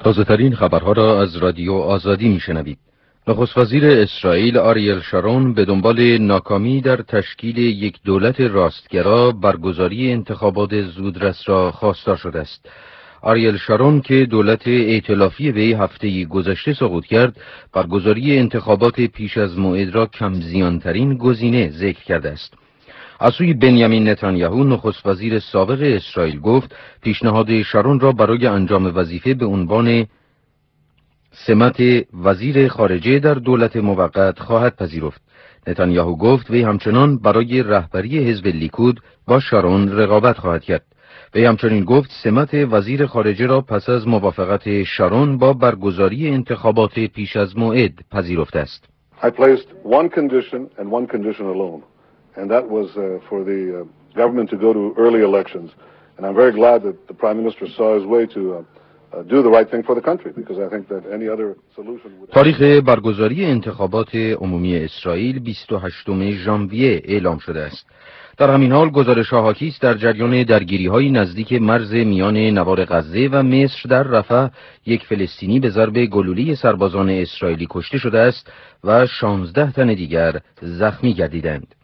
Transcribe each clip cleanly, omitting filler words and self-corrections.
تازه‌ترین خبرها را از رادیو آزادی میشنوید. نخست وزیر اسرائیل آریل شارون به دنبال ناکامی در تشکیل یک دولت راستگرا برگزاری انتخابات زودرس را خواستار شده است. آریل شارون که دولت ائتلافی وی هفته گذشته سقوط کرد، برگزاری انتخابات پیش از موعد را کم زیانترین گزینه ذکر کرده است. از سوی بنیامین نتانیاهو نخست وزیر سابق اسرائیل گفت پیشنهاد شارون را برای انجام وظیفه به عنوان سمت وزیر خارجه در دولت موقت خواهد پذیرفت. نتانیاهو گفت وی همچنان برای رهبری حزب لیکود با شارون رقابت خواهد کرد. وی همچنین گفت سمت وزیر خارجه را پس از موافقت شارون با برگزاری انتخابات پیش از موعد پذیرفته است. I placed one condition and one condition alone, and that was for the government to go to early elections. And I'm very glad that the Prime Minister saw his way to do the right thing for the country, because I think that any other solution would... تاریخ برگزاری انتخابات عمومی اسرائیل 28 ژانویه اعلام شده است. در همین حال گزارش‌ها حاکی است در جریان درگیری‌های نزدیک مرز میان نوار غزه و مصر در رفح یک فلسطینی به ضرب گلوله سربازان اسرائیلی کشته شده است و 16 تن دیگر زخمی گردیدند.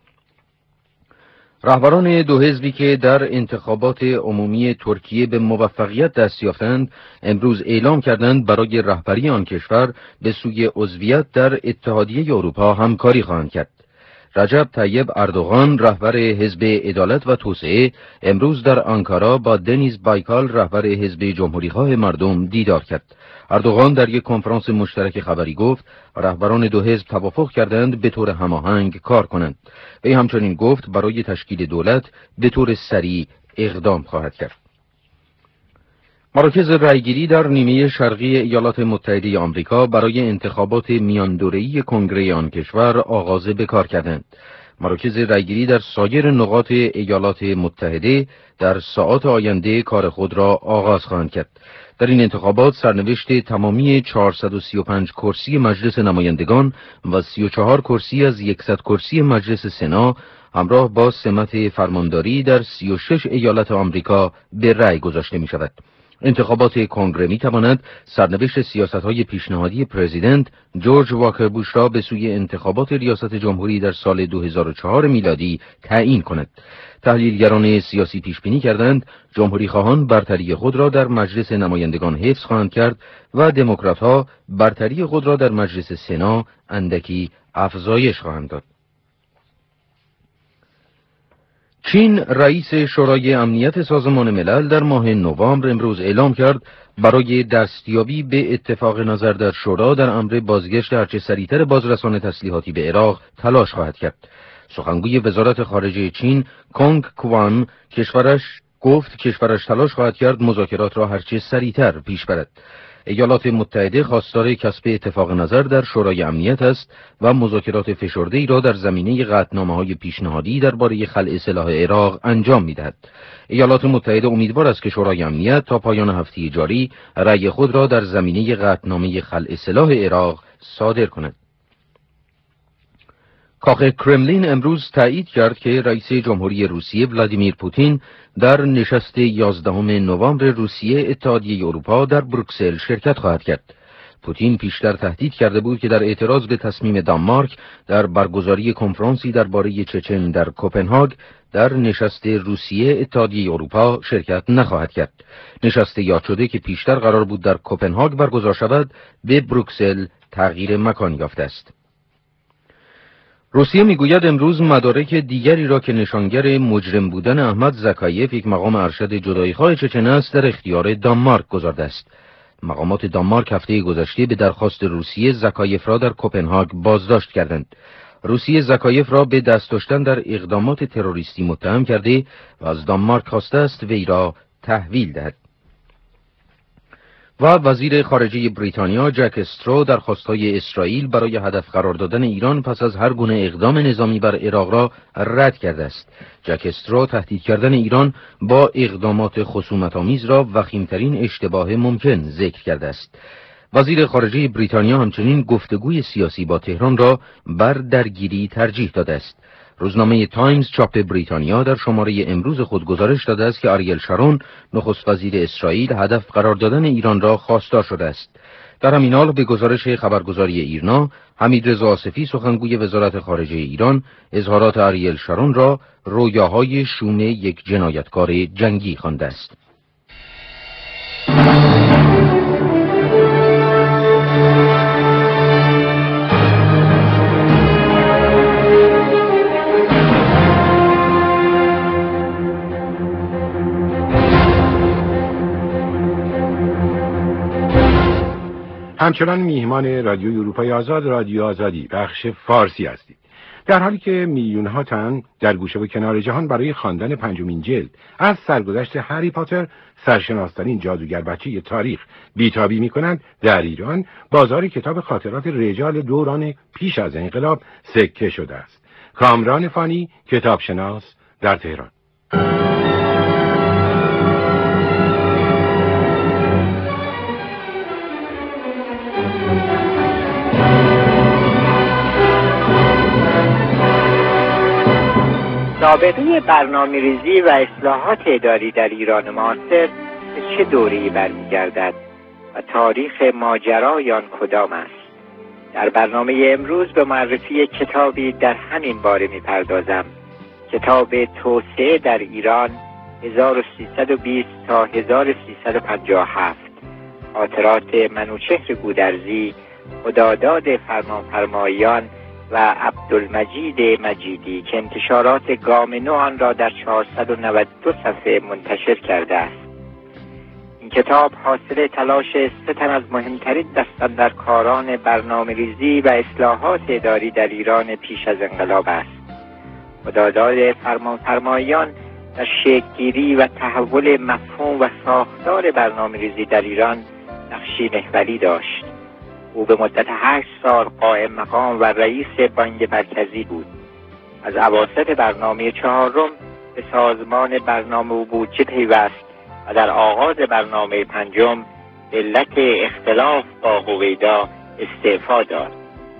رهبران دو حزبی که در انتخابات عمومی ترکیه به موفقیت دست یافتند امروز اعلام کردند برای رهبری آن کشور به سوی عضویت در اتحادیه اروپا همکاری خواهند کرد. رجب طیب اردوغان رهبر حزب عدالت و توسعه امروز در آنکارا با دنیز بایکال رهبر حزب جمهوری‌خواه مردم دیدار کرد. اردوغان در یک کنفرانس مشترک خبری گفت رهبران دو حزب توافق کردند به طور هماهنگ کار کنند. وی همچنین گفت برای تشکیل دولت به طور سریع اقدام خواهد کرد. مراکز رأیگیری در نیمه شرقی ایالات متحده آمریکا برای انتخابات میان دوره‌ای کنگره آن کشور آغاز به کار کردند. مراکز رأیگیری در سایر نقاط ایالات متحده در ساعات آینده کار خود را آغاز خواهند کرد. در این انتخابات سرنوشت تمامی 435 کرسی مجلس نمایندگان و 34 کرسی از 100 کرسی مجلس سنا همراه با سمت فرمانداری در 36 ایالت آمریکا به رأی گذاشته می شود. انتخابات کنگره می تواند سرنوشت سیاست‌های پیشنهادی پرزیدنت جورج واکر بوش را به سوی انتخابات ریاست جمهوری در سال 2004 میلادی تعیین کند. تحلیلگران سیاسی پیش بینی کردند جمهوری خواهان برتری خود را در مجلس نمایندگان حفظ خواهند کرد و دموکرات‌ها برتری خود را در مجلس سنا اندکی افزایش خواهند داد. چین رئیس شورای امنیت سازمان ملل در ماه نوامبر امروز اعلام کرد برای دستیابی به اتفاق نظر در شورا در امر بازگشت هرچه سریعتر بازرسان تسلیحاتی به عراق تلاش خواهد کرد. سخنگوی وزارت خارجه چین کونگ کوان گفت کشورش تلاش خواهد کرد مذاکرات را هرچه سریعتر پیش برد. ایالات متحده خواستار کسب اتفاق نظر در شورای امنیت است و مذاکرات فشرده‌ای را در زمینه قطعنامه‌های پیشنهادی درباره خلع سلاح عراق انجام می‌دهد. ایالات متحده امیدوار است که شورای امنیت تا پایان هفته جاری رأی خود را در زمینه قطعنامه خلع سلاح عراق صادر کند. کاخ کرملین امروز تایید کرد که رئیس جمهوری روسیه ولادیمیر پوتین در نشست 11 نوامبر روسیه اتحادیه اروپا در بروکسل شرکت خواهد کرد. پوتین پیشتر تهدید کرده بود که در اعتراض به تصمیم دانمارک در برگزاری کنفرانسی درباره چچن در کوپنهاگ در نشست روسیه اتحادیه اروپا شرکت نخواهد کرد. نشست یاد شده که پیشتر قرار بود در کوپنهاگ برگزار شود به بروکسل تغییر مکان یافته است. روسیه میگوید امروز مدارک دیگری را که نشانگر مجرم بودن احمد زاکایف یک مقام ارشد جدایی‌خواه چچن است در اختیار دانمارک گذارده است. مقامات دانمارک هفته گذشته به درخواست روسیه زاکایف را در کوپنهاگ بازداشت کردند. روسیه زاکایف را به دست داشتن در اقدامات تروریستی متهم کرده و از دانمارک خواسته است وی را تحویل دهد. و وزیر خارجه بریتانیا جک استرو درخواست‌های اسرائیل برای هدف قرار دادن ایران پس از هر گونه اقدام نظامی بر عراق را رد کرده است. جک استرو تهدید کردن ایران با اقدامات خصومت‌آمیز را وخیم‌ترین اشتباه ممکن ذکر کرده است. وزیر خارجه بریتانیا همچنین گفتگوی سیاسی با تهران را بر درگیری ترجیح داده است. روزنامه تایمز چاپ بریتانیا در شماره امروز خود گزارش داده است که آریل شارون نخست وزیر اسرائیل هدف قرار دادن ایران را خواستار شده است. در همین حال به گزارش خبرگزاری ایرنا، حمیدرضا آصفی سخنگوی وزارت خارجه ایران اظهارات آریل شارون را رویاهای شوم یک جنایتکار جنگی خوانده است. همچنان میهمان رادیوی اروپای آزاد، رادیو آزادی بخش فارسی هستید. در حالی که میلیون‌ها تن در گوشه و کنار جهان برای خواندن 5مین جلد از سرگذشت هری پاتر، سرشناس‌ترین جادوگر بچه تاریخ، بیتابی می‌کنند، در ایران بازار کتاب خاطرات رجال دوران پیش از انقلاب سکه شده است. کامران فانی، کتابشناس، در تهران. سابقه برنامه‌ریزی و اصلاحات اداری در ایران معاصر به چه دوره‌ای برمیگردد و تاریخ ماجرای آن کدام است؟ در برنامه امروز به معرفی کتابی در همین باره می‌پردازم. کتاب توسعه در ایران 1320 تا 1357. خاطرات منوچهر گودرزی، خداداد فرمانفرمایان و عبدالمجید مجیدی که انتشارات گام نو آن را در 492 صفحه منتشر کرده است. این کتاب حاصل تلاش 3 تن از مهمترین دستاندرکاران برنامه‌ریزی و اصلاحات اداری در ایران پیش از انقلاب است. خداداد فرمانفرمایان در شکل‌گیری و تحول مفهوم و ساختار برنامه‌ریزی در ایران نقشی محوری داشت. او به مدت 8 سال قائم مقام و رئیس بانک مرکزی بود. از اواسط برنامه 4 به سازمان برنامه و بودجه پیوست و در آغاز برنامه 5 به علت اختلاف با هویدا استعفا داد.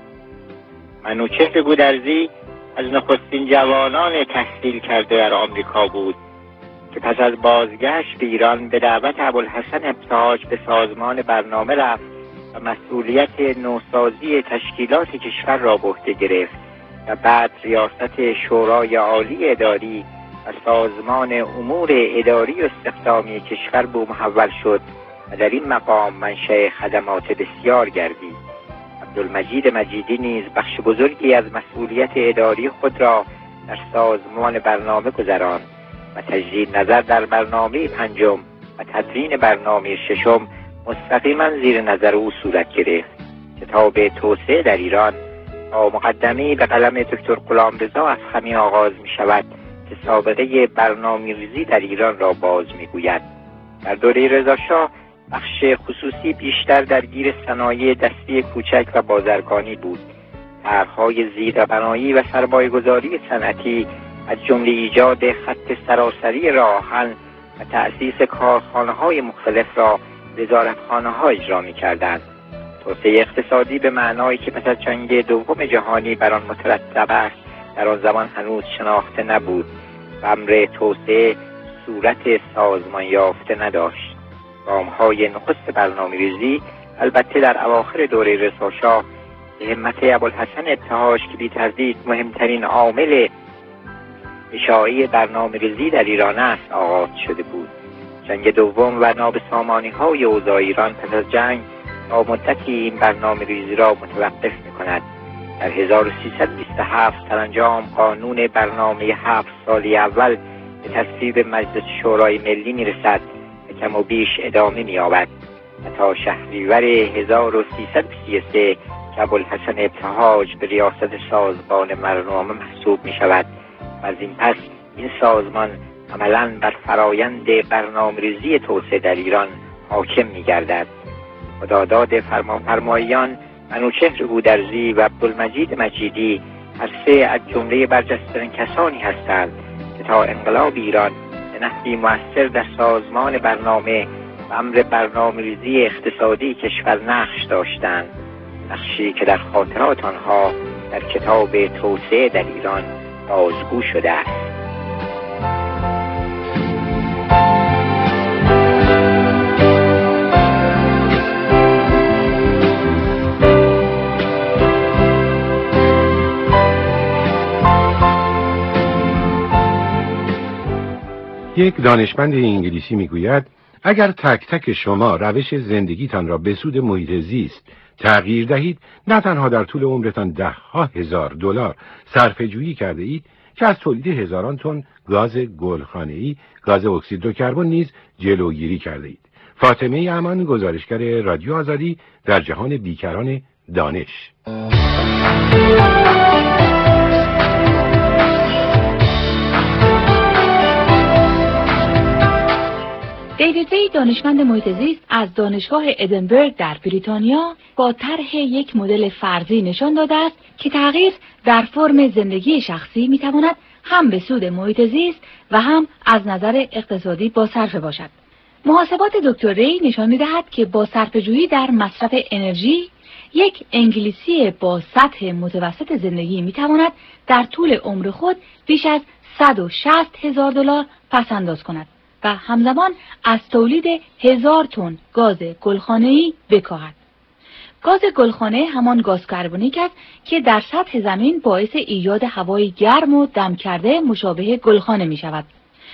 منوچهر گودرزی از نخستین جوانان تحصیل کرده در آمریکا بود که پس از بازگشت به ایران به دعوت ابوالحسن ابتهاج به سازمان برنامه رفت و مسئولیت نوسازی تشکیلات کشور را به عهده گرفت و بعد ریاست شورای عالی اداری و سازمان امور اداری و استخدامی کشور به او محول شد و در این مقام منشأ خدمات بسیار گردید. عبدالمجید مجیدی نیز بخش بزرگی از مسئولیت اداری خود را در سازمان برنامه گذراند و تجدید نظر در برنامه 5 و تدوین برنامه 6 مستقیما زیر نظر او صورت گرفت. کتاب توسعه در ایران با مقدمه‌ای به قلم دکتر غلامرضا افخمی آغاز می شود که سابقه برنامه‌ریزی در ایران را باز می گوید. در دوره رضاشاه بخش خصوصی بیشتر درگیر صنایع دستی کوچک و بازرگانی بود. طرح‌های زیربنایی و سرمایه‌گذاری صنعتی از جمله ایجاد خط سراسری راه آهن و تأسیس کارخانه‌های مختلف را وزارتخانه‌ها اجرا می‌کردند. توسعه اقتصادی به معنایی که پس از جنگ دوم جهانی بر آن مترتب است در آن زمان هنوز شناخته نبود و امر توسعه صورت سازمان یافته نداشت. گام‌های نخست برنامه‌ریزی البته در اواخر دوره رضاشاه به همت ابوالحسن ابتهاج که بی تردید مهمترین عامل اشاعه برنامه‌ریزی در ایران است آغاز شده بود. جنگ دوم و نابسامانی‌های اوضاع ایران پس از جنگ تا مدتی این برنامه‌ریزی را متوقف می‌کند. در 1327 سرانجام قانون برنامه 7 سالی اول به تصویب مجلس شورای ملی می‌رسد و کم و بیش ادامه می‌یابد و تا شهریور 1333 که ابوالحسن ابتهاج به ریاست سازمان برنامه محسوب می‌شود و از این پس این سازمان عملاً بر فرایند برنامه‌ریزی توسعه در ایران حاکم می‌گردد. خداداد فرمانفرمایان، منوچهر گودرزی و عبدالمجید مجیدی هر سه از جمله برجسته‌ترین کسانی هستند که تا انقلاب ایران به نحوی مؤثر در سازمان برنامه و امر برنامه‌ریزی اقتصادی کشور نقش داشتند، نقشی که در خاطرات آنها در کتاب توسعه در ایران رازگو شده است. یک دانشمند انگلیسی میگوید اگر تک تک شما روش زندگیتان را به سود محیط زیست تغییر دهید، نه تنها در طول عمرتان ده‌ها هزار دلار صرفه‌جویی کرده اید که از تولید هزاران تن گاز گلخانه‌ای، گاز اکسید دو کربن نیز جلوگیری کرده اید. فاطمه امان، گزارشگر رادیو آزادی در جهان بیکران دانش. دیوید وی، دانشمند محیط زیست از دانشگاه ادینبرگ در بریتانیا، با طرح یک مدل فرضی نشان داده است که تغییر در فرم زندگی شخصی میتواند هم به سود محیط زیست و هم از نظر اقتصادی با صرفه باشد. محاسبات دکتر ری نشان می‌دهد که با صرفه‌جویی در مصرف انرژی، یک انگلیسی با سطح متوسط زندگی میتواند در طول عمر خود بیش از 160,000 دلار پس‌انداز کند و همزمان از تولید 1000 تن گاز گلخانه‌ای بکاهد. گاز گلخانه همان گاز کربونیک است که در سطح زمین باعث ایجاد هوای گرم و دم کرده مشابه گلخانه می شود.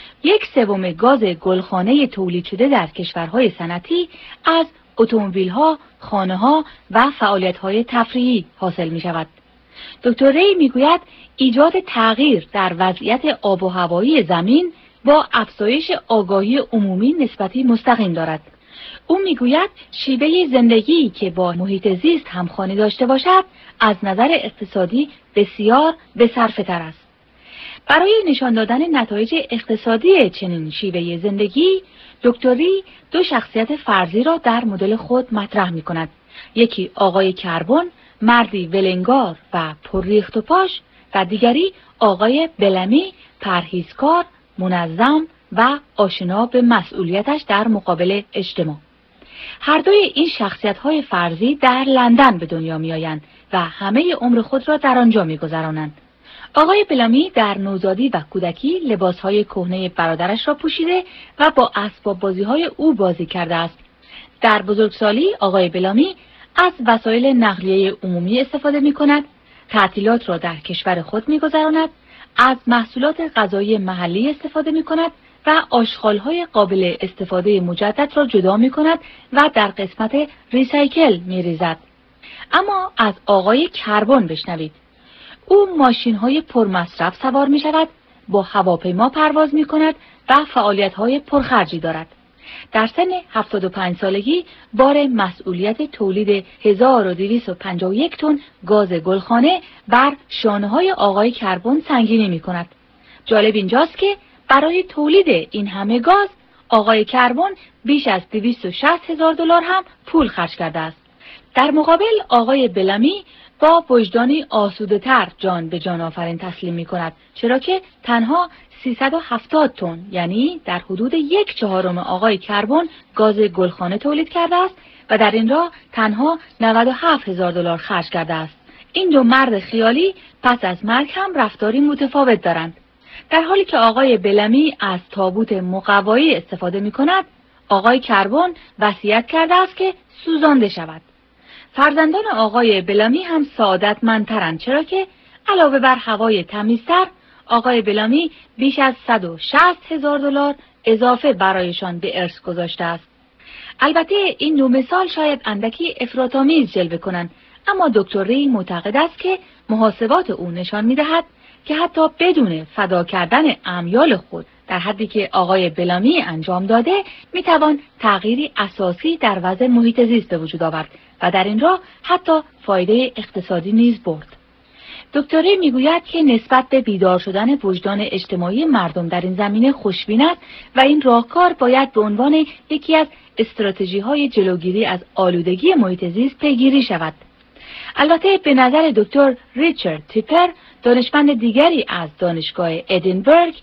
1/3 گاز گلخانه تولید شده در کشورهای صنعتی از اتومبیل‌ها، خانه‌ها و فعالیت‌های تفریحی حاصل می شود. دکتر ری می گوید ایجاد تغییر در وضعیت آب و هوایی زمین با افزایش آگاهی عمومی نسبتی مستقیم دارد. او میگوید شیوه زندگی که با محیط زیست همخوانی داشته باشد از نظر اقتصادی بسیار بصرفه‌تر است. برای نشان دادن نتایج اقتصادی چنین شیوه زندگی، دکتر ری 2 شخصیت فرضی را در مدل خود مطرح می‌کند. یکی آقای کربن، مردی ولنگار و پرریخت و پاش، و دیگری آقای بلمی، پرهیزکار، منظم و آشنا به مسئولیتش در مقابل اجتماع. هر دوی این شخصیت‌های فرضی در لندن به دنیا می‌آیند و همه عمر خود را در آنجا می‌گذرانند. آقای بلامی در نوزادی و کودکی لباس‌های کهنه برادرش را پوشیده و با اسباب بازی‌های او بازی کرده است. در بزرگسالی آقای بلامی از وسایل نقلیه عمومی استفاده می‌کند، تعطیلات را در کشور خود می‌گذراند، از محصولات غذایی محلی استفاده می‌کند و آشغال‌های قابل استفاده مجدد را جدا می‌کند و در قسمت ریسایکل می‌ریزد. اما از آقای کربن بشنوید. او ماشین‌های پرمصرف سوار می‌شود، با هواپیما پرواز می‌کند و فعالیت‌های پرخرجی دارد. در سن 75 سالگی بار مسئولیت تولید 1251 تن گاز گلخانه بر شانه‌های آقای کربن سنگینی می‌کند. جالب اینجاست که برای تولید این همه گاز آقای کربن بیش از 260,000 دلار هم پول خرج کرده است. در مقابل آقای بلامی با وجدانی آسوده‌تر جان به جان آفرین تسلیم می‌کند، چرا که تنها 370 تن، یعنی در حدود 1/4 آقای کربن گاز گلخانه تولید کرده است و در این راه تنها 97,000 دلار خرج کرده است. این 2 مرد خیالی پس از مرگ هم رفتاری متفاوت دارند. در حالی که آقای بلامی از تابوت مقوایی استفاده می‌کند، آقای کربن وصیت کرده است که سوزانده شود. فرزندان آقای بلامی هم سعادتمندترند، چرا که علاوه بر هوای تمیزتر، آقای بلامی بیش از 160,000 دلار اضافه برایشان به ارث گذاشته است. البته این 2 مثال شاید اندکی افراط‌آمیز جلوه کنند، اما دکتر ری معتقد است که محاسبات او نشان می‌دهد که حتی بدون فدا کردن امیال خود در حدی که آقای بلامی انجام داده، میتوان تغییری اساسی در وضع محیط زیست به وجود آورد و در این راه حتی فایده اقتصادی نیز برد. دکتر ری میگوید که نسبت به بیدار شدن وجدان اجتماعی مردم در این زمینه خوشبین است و این راهکار باید به عنوان یکی از استراتژی‌های جلوگیری از آلودگی محیط زیست پیگیری شود. البته به نظر دکتر ریچارد تیپر، دانشمند دیگری از دانشگاه ادینبرگ،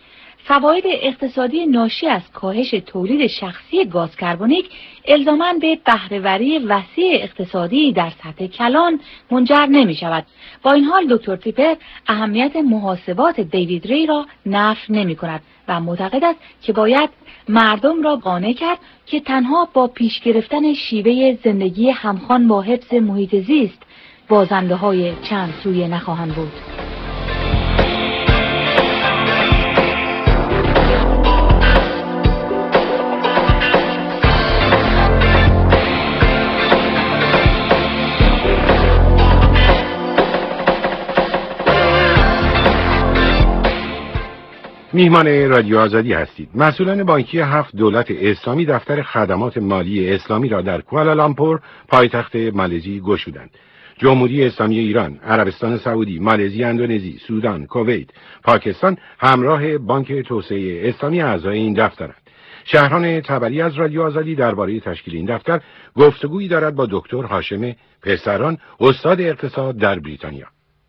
فواید اقتصادی ناشی از کاهش تولید شخصی گاز کربونیک الزاماً به بهره‌وری وسیع اقتصادی در سطح کلان منجر نمی شود. با این حال دکتر تریپر اهمیت محاسبات دیوید ری را نفی نمی کند و معتقد است که باید مردم را قانع کرد که تنها با پیش گرفتن شیوه زندگی همخوان با حفظ محیط زیست بازنده های چند سویه نخواهند بود. میهمان رادیو آزادی هستید. مسئولان بانکی 7 دولت اسلامی دفتر خدمات مالی اسلامی را در کوالالامپور پایتخت مالزی گشودند. جمهوری اسلامی ایران، عربستان سعودی، مالزی، اندونزی، سودان، کویت، پاکستان همراه بانک توسعه اسلامی اعضای این دفترند. شهران تبری از رادیو آزادی درباره تشکیل این دفتر گفتگویی دارد با دکتر هاشم پسران، استاد اقتصاد در بریتانیا.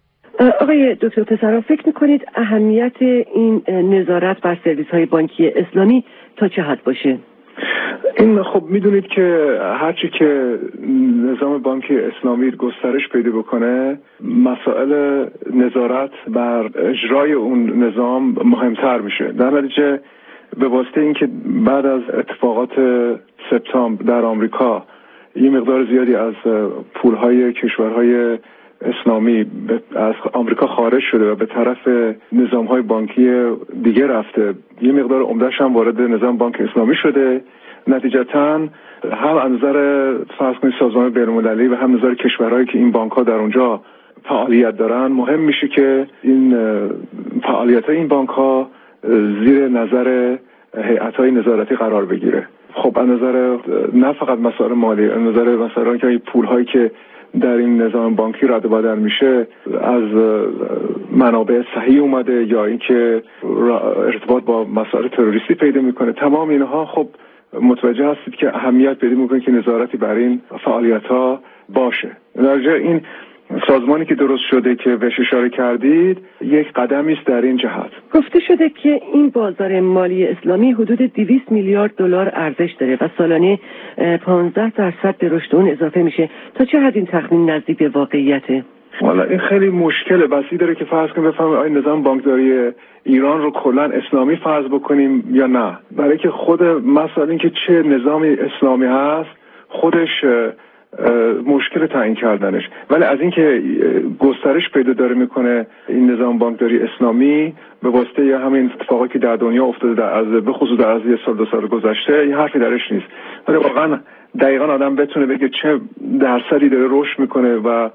آقای دکتر پسران، فکر میکنید اهمیت این نظارت بر سرویس های بانکی اسلامی تا چه حد باشه؟ این خب میدونید که هرچی که نظام بانکی اسلامی گسترش پیدا بکنه، مسائل نظارت بر اجرای اون نظام مهمتر میشه. در نتیجه به واسطه اینکه بعد از اتفاقات سپتامبر در آمریکا یه مقدار زیادی از پولهای کشورهای اسلامی از آمریکا خارج شده و به طرف نظام‌های بانکی دیگه رفته، یه مقدار عمده‌اش هم وارد نظام بانک اسلامی شده. نتیجتاً هم از نظر فرض کنید سازمان بین‌المللی و هم نظر کشورهایی که این بانک‌ها در اونجا فعالیت دارن، مهم میشه که این فعالیت‌های این بانک‌ها زیر نظر هیئت‌های نظارتی قرار بگیره. خب از نظر نه فقط مسائل مالی، از نظر مثلا که پول‌هایی که در این نظام بانکی رد و بدل میشه از منابع صحیح اومده یا اینکه ارتباط با مسائل تروریستی پیدا میکنه، تمام اینها خب متوجه هستید که اهمیت پیدا میکنه که نظارتی بر این فعالیت‌ها باشه. در جای این سازمانی که درست شده که بهش اشاره کردید یک قدمی است در این جهت. گفته شده که این بازار مالی اسلامی حدود 200 میلیارد دلار ارزش داره و سالانه 15% به رشد اون اضافه میشه. تا چه حد این تخمین نزدیک به واقعیته؟ والا این خیلی مشکله، بسی داره که فرض کنیم بفهمیم آیا نظام بانکداری ایران رو کلا اسلامی فرض بکنیم یا نه. برای که خود مثلا اینکه چه نظامی اسلامی هست خودش مشکل تعیین کردنش، ولی از اینکه گسترش پیدا داره میکنه این نظام بانکداری اسلامی به واسطه یا همین اتفاقی که در دنیا افتاده به خصوص در از یه سال دو سال گذشته، یه حرفی درش نیست. ولی واقعا دقیقاً آدم بتونه بگه چه درصدی داره رشد میکنه و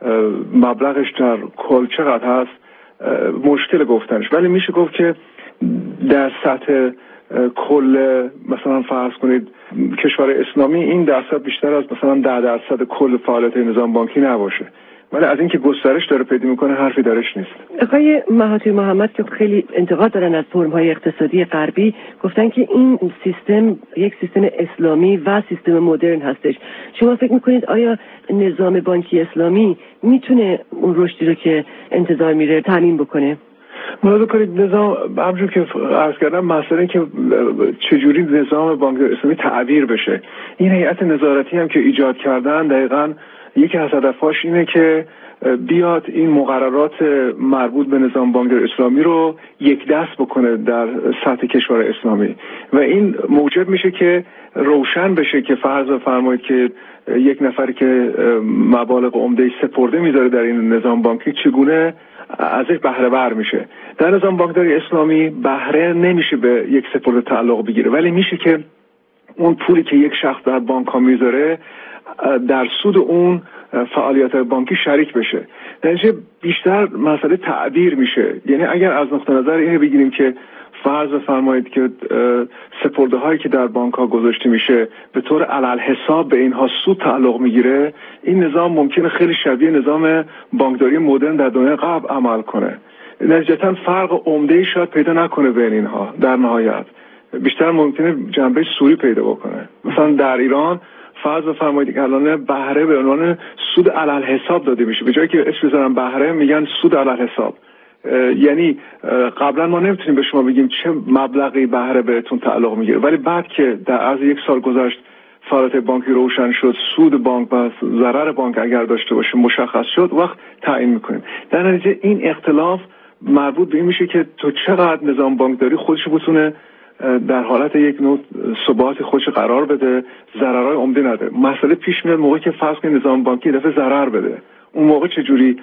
مبلغش در کل چقدر هست مشکل گفتنش، ولی میشه گفت که در سطح کل مثلا فرض کنید کشور اسلامی این درصد بیشتر از مثلا 10% کل فعالیت نظام بانکی نباشه، ولی از اینکه گسترش داره پیدا میکنه حرفی درش نیست. آقای مهاتی محمد که خیلی انتقاد دارن از فرم‌های اقتصادی غربی، گفتن که این سیستم یک سیستم اسلامی و سیستم مدرن هستش. شما فکر میکنید آیا نظام بانکی اسلامی میتونه اون رشدی رو که انتظار میره تامین بکنه؟ ملاحظه کنید نظام همونجور که عرض کردم مسئله که چجوری نظام بانکداری اسلامی تعبیر بشه، این هیئت نظارتی هم که ایجاد کردن دقیقاً یکی از هدفاش اینه که بیاد این مقررات مربوط به نظام بانکداری اسلامی رو یک دست بکنه در سطح کشور اسلامی و این موجب میشه که روشن بشه که فرض فرمایید که یک نفری که مبالغ عمده سپرده میذاره در این نظام بانکی چگونه ازش بهره ور میشه. در نظام بانکداری اسلامی بهره نمیشه به یک سپرده تعلق بگیره، ولی میشه که اون پولی که یک شخص در بانک ها میذاره در سود اون فعالیت بانکی شریک بشه. در بیشتر مسئله تعبیر میشه. یعنی اگر از نقطه نظر اینه بگیریم که فرض فرمایید که سپرده هایی که در بانک ها گذاشته میشه به طور علل حساب به اینها سود تعلق میگیره، این نظام ممکنه خیلی شبیه نظام بانکداری مدرن در دنیای قبل عمل کنه. نتیجتا فرق عمده‌ای شاید پیدا نکنه بین اینها. در نهایت بیشتر ممکنه جنبه سوری پیدا بکنه. مثلا در ایران فرض فرمایید که الان بهره به عنوان سود علل حساب داده میشه، به جایی که اسم بذارن بهره میگن سود علل حساب. یعنی قبلا ما نمیتونیم به شما بگیم چه مبلغی بهره بهتون تعلق میگیره، ولی بعد که در عرض 1 سال گذشت فعالیت بانکی روشن شد، سود بانک و ضرر بانک اگر داشته باشه مشخص شد، وقت تعیین میکنیم. در نتیجه این اختلاف مربوط به این میشه که تو چقدر نظام بانکداری خودش بتونه در حالت یک نوع ثبات خودش قرار بده، ضررهای عمده نده. مسئله پیش میاد موقعی که فرض کنید نظام بانکی دفعه ضرر بده، اون موقع چجوری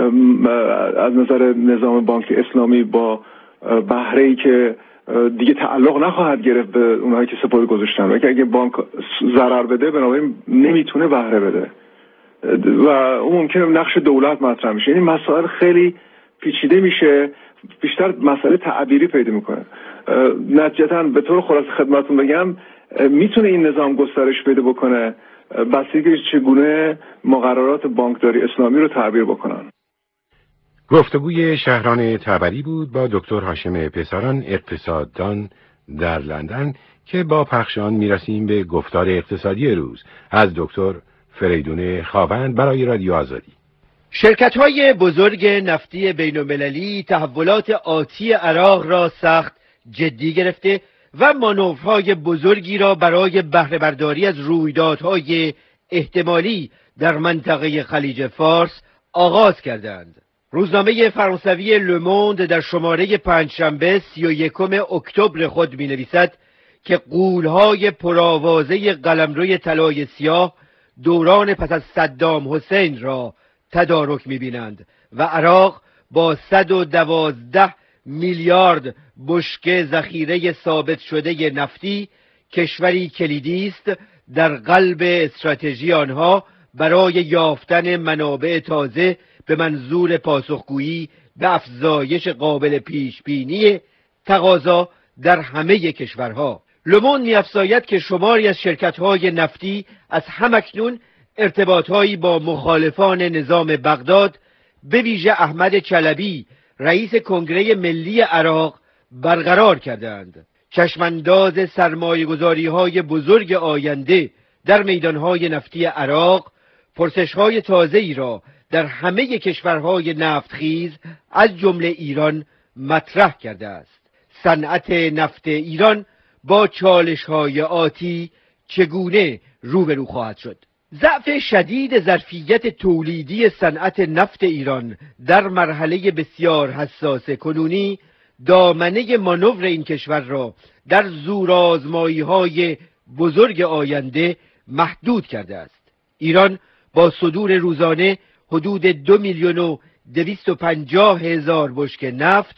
از نظر نظام بانک اسلامی با بهره‌ای که دیگه تعلق نخواهد گرفت به اونایی که سپرده گذاشتن، و که اگه بانک ضرر بده بنابراین نمیتونه بهره بده و اون ممکنه نقش دولت مطرح میشه. یعنی مسائل خیلی پیچیده میشه، بیشتر مسئله تعبیری پیدا میکنه. نتیجتاً به طور خلاصه خدمتتون بگم میتونه این نظام گسترش پیدا بکنه بستگی چگونه مقررات بانکداری اسلامی رو تعبیر بکنن. گفتگوی شهران تبری بود با دکتر هاشم پساران، اقتصاددان در لندن، که با پخش آن میرسیم به گفتار اقتصادی روز از دکتر فریدون خاوند برای رادیو آزادی. شرکت‌های بزرگ نفتی بین‌المللی تحولات آتی عراق را سخت جدی گرفته و مانورهای بزرگی را برای بهره برداری از رویدادهای احتمالی در منطقه خلیج فارس آغاز کردند. روزنامه فرانسوی لوموند در شماره پنجشنبه 31 اکتبر خود می‌نویسد که غول‌های پرآوازه قلمروی طلای سیاه دوران پس از صدام حسین را تدارک می‌بینند و عراق با 112 میلیارد بشکه ذخیره ثابت شده نفتی کشوری کلیدی است در قلب استراتژی آنها برای یافتن منابع تازه به منظور پاسخگویی به افزایش قابل پیش بینی تقاضا در همه کشورها. لوموند می‌افزاید که شماری از شرکت‌های نفتی از همکنون ارتباطهایی با مخالفان نظام بغداد به ویژه احمد چلبی رئیس کنگره ملی عراق برقرار کردند. چشمانداز سرمایه‌گذاری‌های بزرگ آینده در میدانهای نفتی عراق پرسش‌های تازه‌ای را در همه کشورهای نفتخیز از جمله ایران مطرح کرده است. صنعت نفت ایران با چالش‌های آتی چگونه روبرو خواهد شد؟ ضعف شدید ظرفیت تولیدی صنعت نفت ایران در مرحله بسیار حساس کنونی دامنه مانور این کشور را در زورآزمایی‌های بزرگ آینده محدود کرده است. ایران با صدور روزانه حدود 2,250,000 بشکه نفت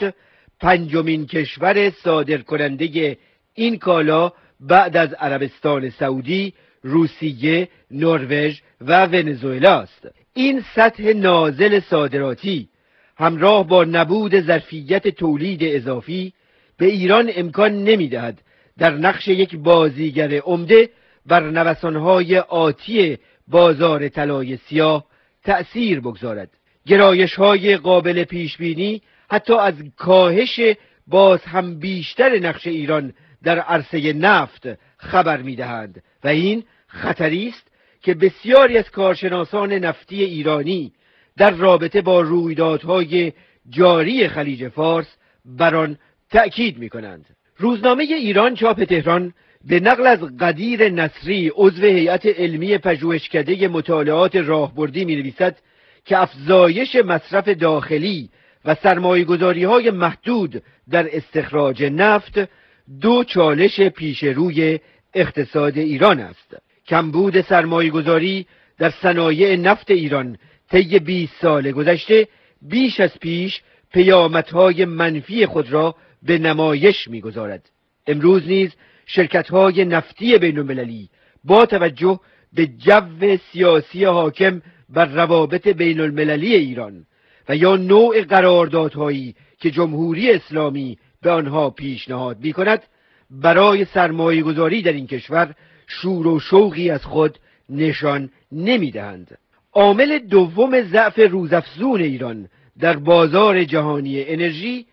پنجمین کشور صادر کننده این کالا بعد از عربستان سعودی، روسیه، نروژ و ونزوئلا است. این سطح نازل صادراتی همراه با نبود ظرفیت تولید اضافی به ایران امکان نمی‌دهد در نقش یک بازیگر عمده بر نوسان‌های آتی بازار طلای سیاه تأثیر بگذارد. گرایش‌های قابل پیش‌بینی حتی از کاهش باز هم بیشتر نقش ایران در عرصه نفت خبر می‌دهند و این خطری است که بسیاری از کارشناسان نفتی ایرانی در رابطه با رویدادهای جاری خلیج فارس بر آن تأکید می‌کنند. روزنامه ایران چاپ تهران به نقل از قدیر نصری عضو هیئت علمی پژوهشکده مطالعات راهبردی می‌نویسد که افزایش مصرف داخلی و سرمایه‌گذاری‌های محدود در استخراج نفت دو چالش پیش روی اقتصاد ایران است. کمبود سرمایه‌گذاری در صنایع نفت ایران طی 20 سال گذشته بیش از پیش پیامدهای منفی خود را به نمایش می‌گذارد. امروز نیز شرکت‌های نفتی بین‌المللی با توجه به جو سیاسی حاکم بر روابط بین‌المللی ایران و یا نوع قراردادهایی که جمهوری اسلامی به آنها پیشنهاد می‌کند برای سرمایه‌گذاری در این کشور شور و شوقی از خود نشان نمی‌دهند. عامل دوم ضعف روزافزون ایران در بازار جهانی انرژی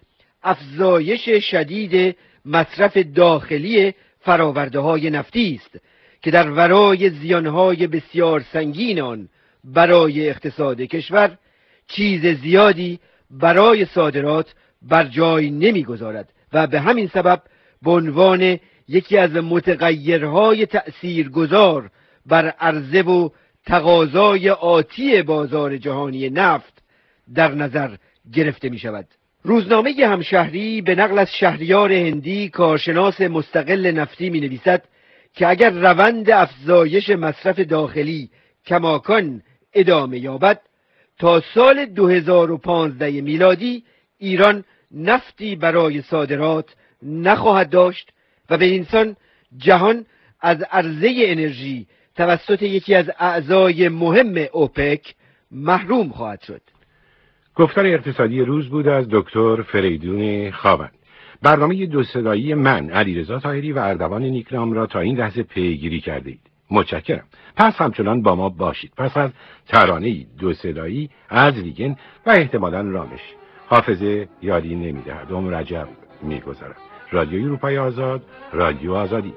افزایش شدید مصرف داخلی فرآورده‌های نفتی است که در ورای زیانهای بسیار سنگین آن برای اقتصاد کشور چیز زیادی برای صادرات بر جای نمیگذارد و به همین سبب به عنوان یکی از متغیرهای تأثیرگذار بر عرضه و تقاضای آتی بازار جهانی نفت در نظر گرفته می شود. روزنامه همشهری به نقل از شهریار هندی کارشناس مستقل نفتی می نویسد که اگر روند افزایش مصرف داخلی کماکان ادامه یابد تا سال 2015 میلادی ایران نفتی برای صادرات نخواهد داشت و به این سان جهان از عرضه انرژی توسط یکی از اعضای مهم اوپک محروم خواهد شد. گفتار اقتصادی روز بود از دکتر فریدون خاوند. برنامه دو صدایی من علیرضا طاهری و اردوان نیکنام را تا این لحظه پیگیری کردید. متشکرم. پس همچنان با ما باشید. پس از ترانه‌ای دو صدایی از لیگن و احتمالاً رامش، حافظه یادی نمی‌دهد، رجب می‌گذارد. رادیو اروپای آزاد، رادیو آزادی.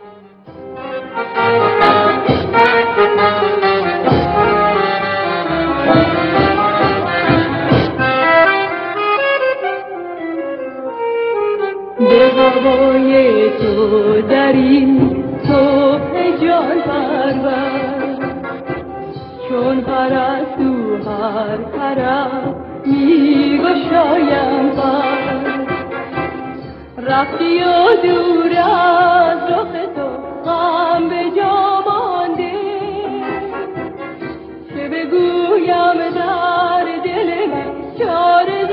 به هوای تو در این صبح جان پرور، چون پرستو هر طرف می گشایم پر، رفتی و دور از رخ تو غم به جا مانده، چه بگویم در دل من چاره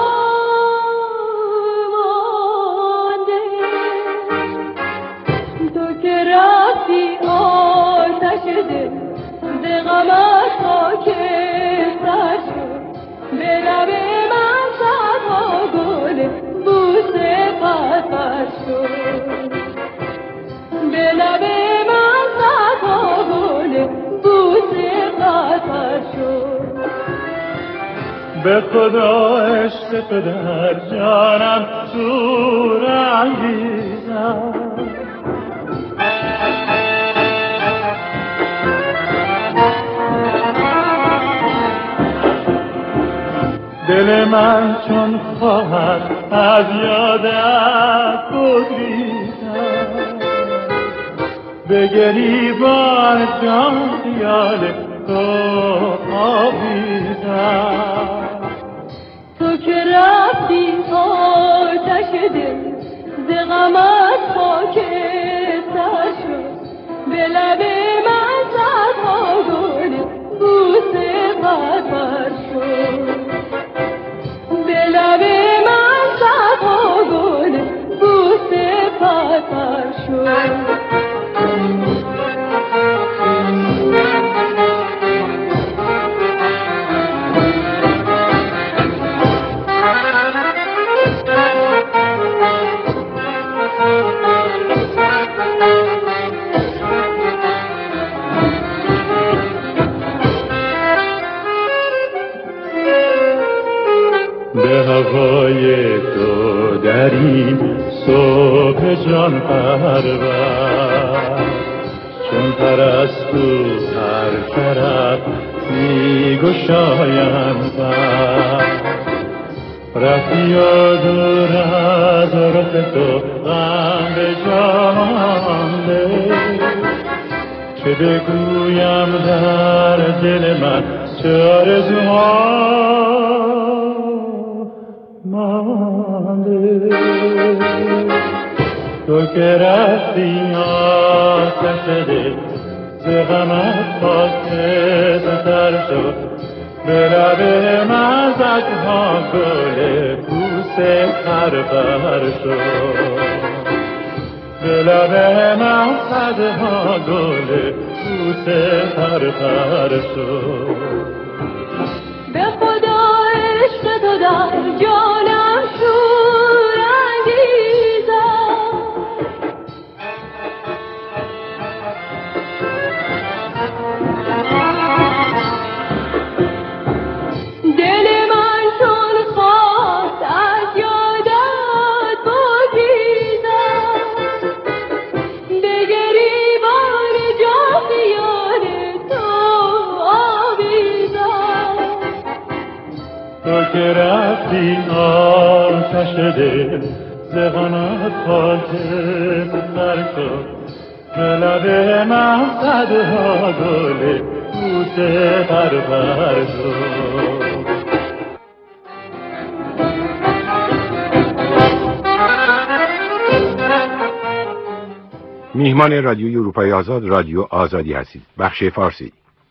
غمت خاکستر شد، به لب من صدها گل بوسه پرپر شد، به لب من صدها گل بوسه پرپر شد. به خدا عشق تو در جانم شور انگیزد، دل من چون خواهد از یادت بگریزد، به گریبان جان خیال تو آویزد. تو که رفتی آتش دل ز غمت خاکستر شد، به لب من صدها گل بوسه پرپر شد، به لب من صدها گل بوسه پرپر شد. به هوای تو در این صبح جان پرور، چون پرستو هر طرف می گشایم پر، رفتی و دور از رخ تو غم به جا مانده، چه بگویم در دل من چه آرزوها مانده. تو که رفتی آتش دل ز غمت خاکستر شد، به لب من صدها گل بوسه پرپر شد، به لب من صدها گل بوسه پرپر شد. به خدا عشق تو در جانم شور انگیزد، دل من چون خواست از یادت بگریزد، به گریبان جان خیال تو آویزد. رفتی آتش دل ز غمت خاطر سر شد به لب من صدها گل بوسه پرور شد. میهمان رادیوی اروپای آزاد رادیو آزادی هستید. بخش فارسی.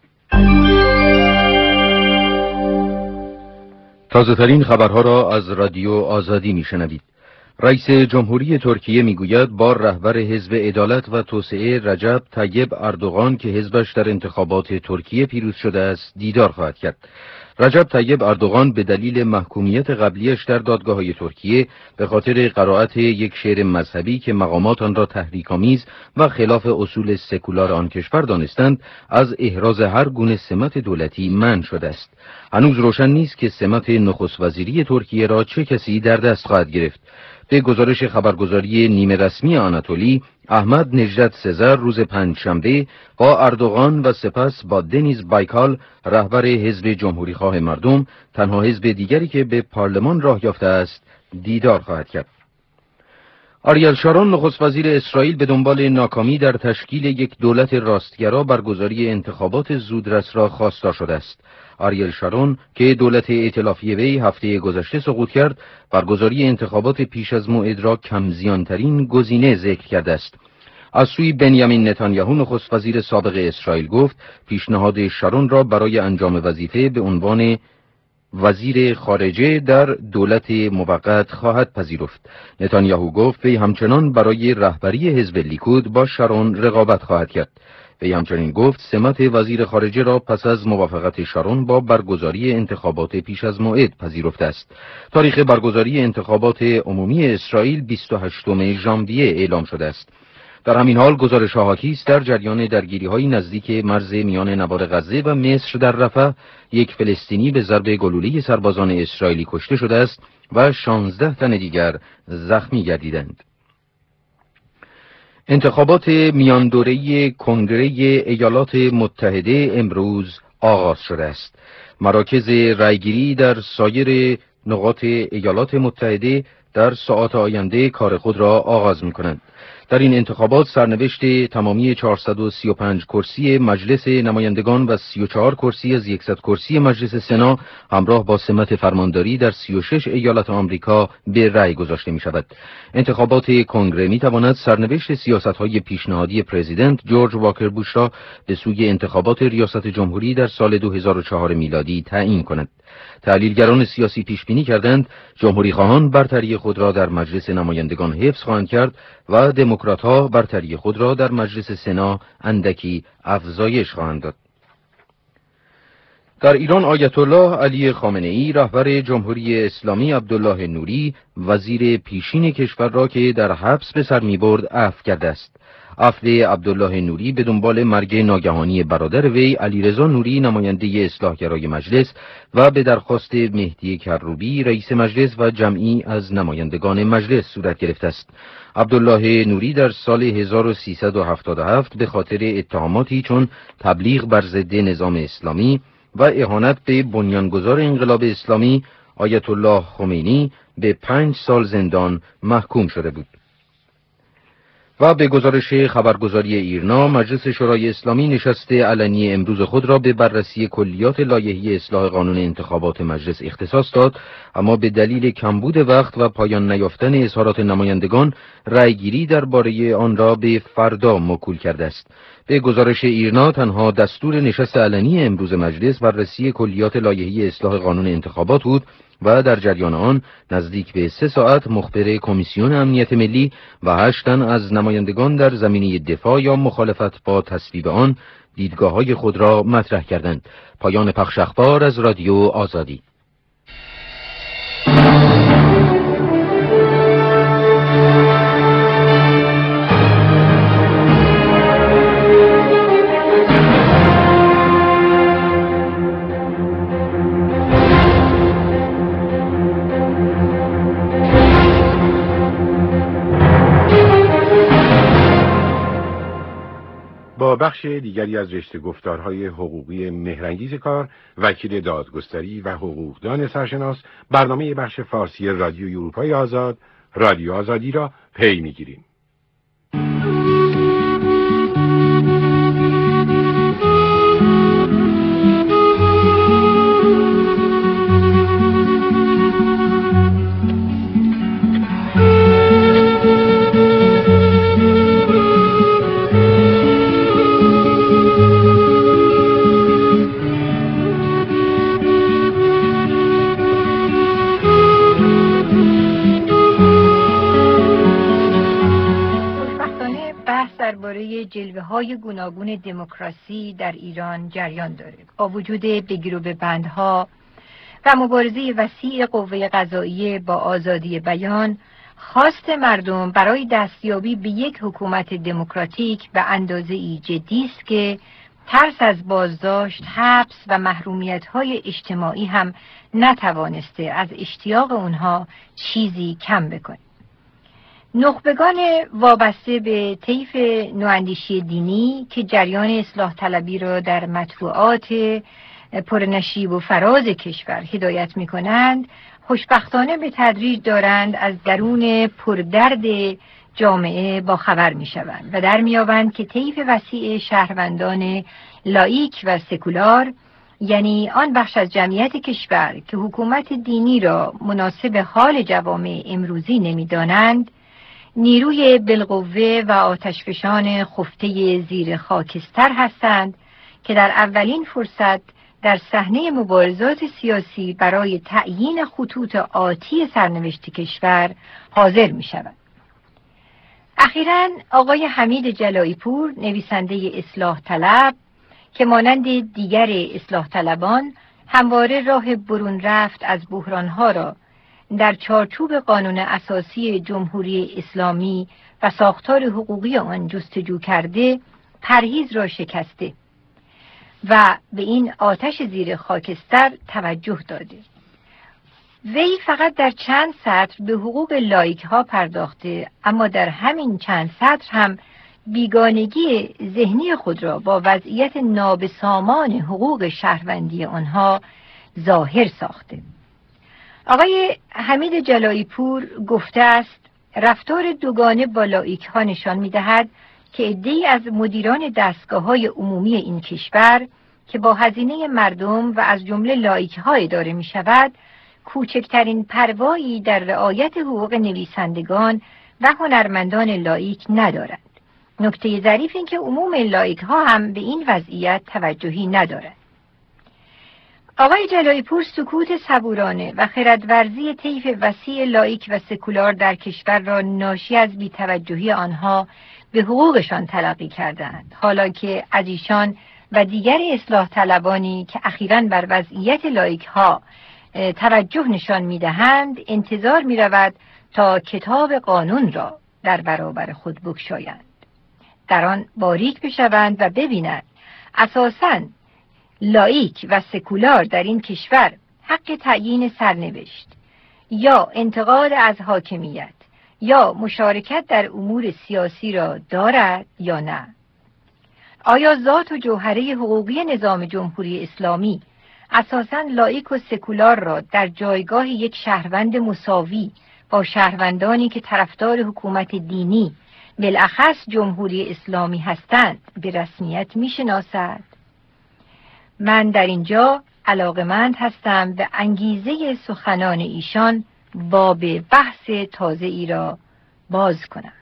تازه ترین خبرها را از رادیو آزادی میشنوید. رئیس جمهوری ترکیه میگوید با رهبر حزب عدالت و توسعه رجب طیب اردوغان که حزبش در انتخابات ترکیه پیروز شده است دیدار خواهد کرد. رجب طیب اردوغان به دلیل محکومیت قبلیش در دادگاه‌های ترکیه به خاطر قرائت یک شعر مذهبی که مقامات آن را تحریک‌آمیز و خلاف اصول سکولار آن کشور دانستند از احراز هر گونه سمت دولتی منع شده است. هنوز روشن نیست که سمت نخست وزیری ترکیه را چه کسی در دست خواهد گرفت. به گزارش خبرگزاری نیمه رسمی آناتولی، احمد نژدت سزر روز پنجشنبه با اردوغان و سپس با دنیز بایکال رهبر حزب جمهوری خواه مردم، تنها حزب دیگری که به پارلمان راه یافته است، دیدار خواهد کرد. آریل شارون نخست وزیر اسرائیل به دنبال ناکامی در تشکیل یک دولت راستگرا برگزاری انتخابات زودرس را خواستار شده است. آریل شارون که دولت ائتلافی وی هفته گذشته سقوط کرد، برگزاری انتخابات پیش از موعد را کمزیانترین گزینه ذکر کرده است. از سوی بنیامین نتانیاهو نخست وزیر سابق اسرائیل گفت پیشنهاد شارون را برای انجام وظیفه به عنوان وزیر خارجه در دولت موقت خواهد پذیرفت. نتانیاهو گفت وی همچنان برای رهبری حزب لیکود با شارون رقابت خواهد کرد. وی همچنین گفت سمت وزیر خارجه را پس از موافقت شارون با برگزاری انتخابات پیش از موعد پذیرفته است. تاریخ برگزاری انتخابات عمومی اسرائیل 28 ژانویه اعلام شده است. در همین حال گزارش حاکی است در جریان درگیری‌های نزدیک مرز میان نوار غزه و مصر در رفح یک فلسطینی به ضرب گلوله سربازان اسرائیلی کشته شده است و 16 تن دیگر زخمی گردیدند. انتخابات میان دوره‌ای کنگره ایالات متحده امروز آغاز شده است. مراکز رأیگیری در سایر نقاط ایالات متحده در ساعات آینده کار خود را آغاز می‌کنند. در این انتخابات سرنوشت تمامی 435 کرسی مجلس نمایندگان و 34 کرسی از 100 کرسی مجلس سنا همراه با سمت فرمانداری در 36 ایالت آمریکا به رأی گذاشته می شود. انتخابات کنگره می تواند سرنوشت سیاست‌های پیشنهادی پرزیدنت جورج واکر بوش را به سوی انتخابات ریاست جمهوری در سال 2004 میلادی تعیین کند. تحلیلگران سیاسی پیش بینی کردند جمهوری خواهان برتری خود را در مجلس نمایندگان حفظ خواهند کرد و دموکرات‌ها برتری خود را در مجلس سنا اندکی افزایش خواهند داد. در ایران آیت الله علی خامنه‌ای رهبر جمهوری اسلامی عبدالله نوری وزیر پیشین کشور را که در حبس به سر می‌برد عفو کرده است. عفو عبدالله نوری به دنبال مرگ ناگهانی برادر وی علیرضا نوری نماینده اصلاحگرای مجلس و به درخواست مهدی کروبی رئیس مجلس و جمعی از نمایندگان مجلس صورت گرفته است. عبدالله نوری در سال 1377 به خاطر اتهاماتی چون تبلیغ بر ضد نظام اسلامی و اهانت به بنیانگذار انقلاب اسلامی آیت الله خمینی به 5 سال زندان محکوم شده بود. و به گزارش خبرگزاری ایرنا مجلس شورای اسلامی نشست علنی امروز خود را به بررسی کلیات لایحه‌ای اصلاح قانون انتخابات مجلس اختصاص داد، اما به دلیل کمبود وقت و پایان نیافتن اظهارات نمایندگان رأیگیری درباره آن را به فردا موکول کرده است. به گزارش ایرنا تنها دستور نشست علنی امروز مجلس بررسی کلیات لایحه‌ای اصلاح قانون انتخابات بود و در جریان آن نزدیک به 3 ساعت مخبر کمیسیون امنیت ملی و 8 تن از نمایندگان در زمینه دفاع یا مخالفت با تصویب آن دیدگاه‌های خود را مطرح کردند. پایان پخش اخبار از رادیو آزادی. با بخش دیگری از رشته گفتارهای حقوقی مهرانگیز کار، وکیل دادگستری و حقوقدان سرشناس، برنامه بخش فارسی رادیوی اروپای آزاد، رادیو آزادی را پی می‌گیریم. جلوه‌های گوناگون دموکراسی در ایران جریان داره. با وجود بگیر و ببندها و مبارزه وسیع قوه قضاییه با آزادی بیان، خواست مردم برای دستیابی به یک حکومت دموکراتیک به اندازه‌ای جدی است که ترس از بازداشت، حبس و محرومیت‌های اجتماعی هم نتوانسته از اشتیاق اونها چیزی کم بکنه. نخبگان وابسته به طیف نواندیشی دینی که جریان اصلاح طلبی را در مطبوعات پرنشیب و فراز کشور هدایت می کنند، خوشبختانه به تدریج دارند از درون پردرد جامعه با خبر می شوند و در می یابند که طیف وسیع شهروندان لاییک و سکولار، یعنی آن بخش از جمعیت کشور که حکومت دینی را مناسب حال جوامع امروزی نمی دانند، نیروی بالقوه و آتشفشان خفته زیر خاکستر هستند که در اولین فرصت در صحنه مبارزات سیاسی برای تعیین خطوط آتی سرنوشت کشور حاضر می شوند. اخیراً آقای حمید جلایی پور، نویسنده اصلاح طلب که مانند دیگر اصلاح طلبان همواره راه برون رفت از بحرانها را در چارچوب قانون اساسی جمهوری اسلامی و ساختار حقوقی آن جستجو کرده، پرهیز را شکسته و به این آتش زیر خاکستر توجه داده. وی فقط در چند سطر به حقوق لایک ها پرداخته، اما در همین چند سطر هم بیگانگی ذهنی خود را با وضعیت نابسامان حقوق شهروندی آنها ظاهر ساخته. آقای حمید جلایی پور گفته است رفتار دوگانه با لایک ها نشان می دهد که عده‌ای از مدیران دستگاه های عمومی این کشور که با هزینه مردم و از جمله لایک ها اداره می شود، کوچکترین پروایی در رعایت حقوق نویسندگان و هنرمندان لایک ندارند. نکته ظریف این که عموم لایک ها هم به این وضعیت توجهی ندارند. آقای جلایی پور سکوت صبورانه و خردورزی طیف وسیع لایک و سکولار در کشور را ناشی از بی‌توجهی آنها به حقوقشان تلقی کردند، حالا که از ایشان و دیگر اصلاح طلبانی که اخیراً بر وضعیت لایک ها توجه نشان می‌دهند انتظار می‌رود تا کتاب قانون را در برابر خود بگشایند، در آن باریک بشوند و ببینند اساساً لایک و سکولار در این کشور حق تعیین سرنوشت یا انتقاد از حاکمیت یا مشارکت در امور سیاسی را دارد یا نه. آیا ذات و جوهره حقوقی نظام جمهوری اسلامی اساساً لایک و سکولار را در جایگاه یک شهروند مساوی با شهروندانی که طرفدار حکومت دینی بالاخص جمهوری اسلامی هستند به رسمیت می‌شناسد؟ من در اینجا علاقمند هستم به انگیزه سخنان ایشان باب بحث تازه ای را باز کنم.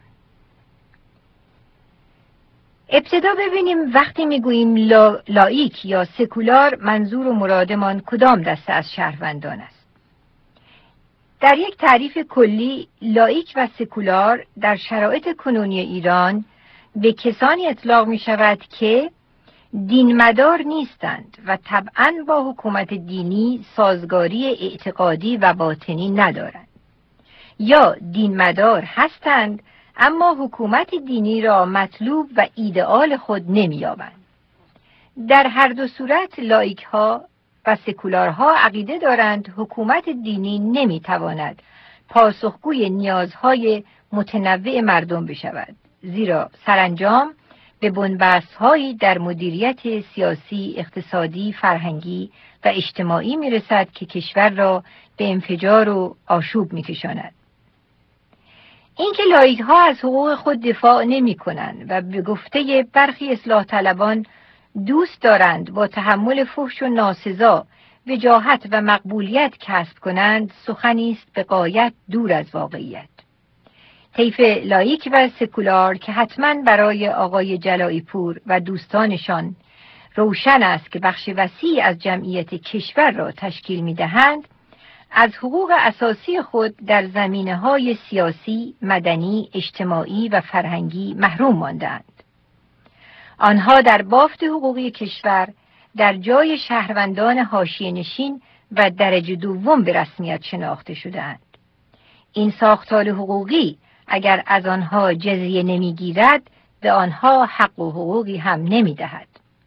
ابتدا ببینیم وقتی میگوییم لایک یا سکولار منظور و مرادمان کدام دسته از شهروندان است. در یک تعریف کلی لایک و سکولار در شرایط کنونی ایران به کسانی اطلاق می شود که دینمدار نیستند و طبعاً با حکومت دینی سازگاری اعتقادی و باطنی ندارند، یا دینمدار هستند اما حکومت دینی را مطلوب و ایدئال خود نمی‌یابند. در هر دو صورت لایک ها و سکولارها عقیده دارند حکومت دینی نمی‌تواند پاسخگوی نیازهای متنوع مردم بشود، زیرا سرانجام به بنبست‌هایی در مدیریت سیاسی، اقتصادی، فرهنگی و اجتماعی می‌رسد که کشور را به انفجار و آشوب می‌کشاند. اینکه لایک‌ها از حقوق خود دفاع نمی‌کنند و به گفته برخی اصلاح طلبان دوست دارند با تحمل فحش و ناسزا وجاهت و مقبولیت کسب کنند، سخنی است به غایت دور از واقعیت. طیف لایک و سکولار که حتماً برای آقای جلایی پور و دوستانشان روشن است که بخش وسیعی از جمعیت کشور را تشکیل می‌دهند، از حقوق اساسی خود در زمینه‌های سیاسی، مدنی، اجتماعی و فرهنگی محروم ماندند. آنها در بافت حقوقی کشور در جای شهروندان حاشیه‌نشین و درجه دوم به رسمیت شناخته شدند. این ساختار حقوقی اگر از آنها جزیه نمیگیرد، به آنها حق و حقوقی هم نمیدهد.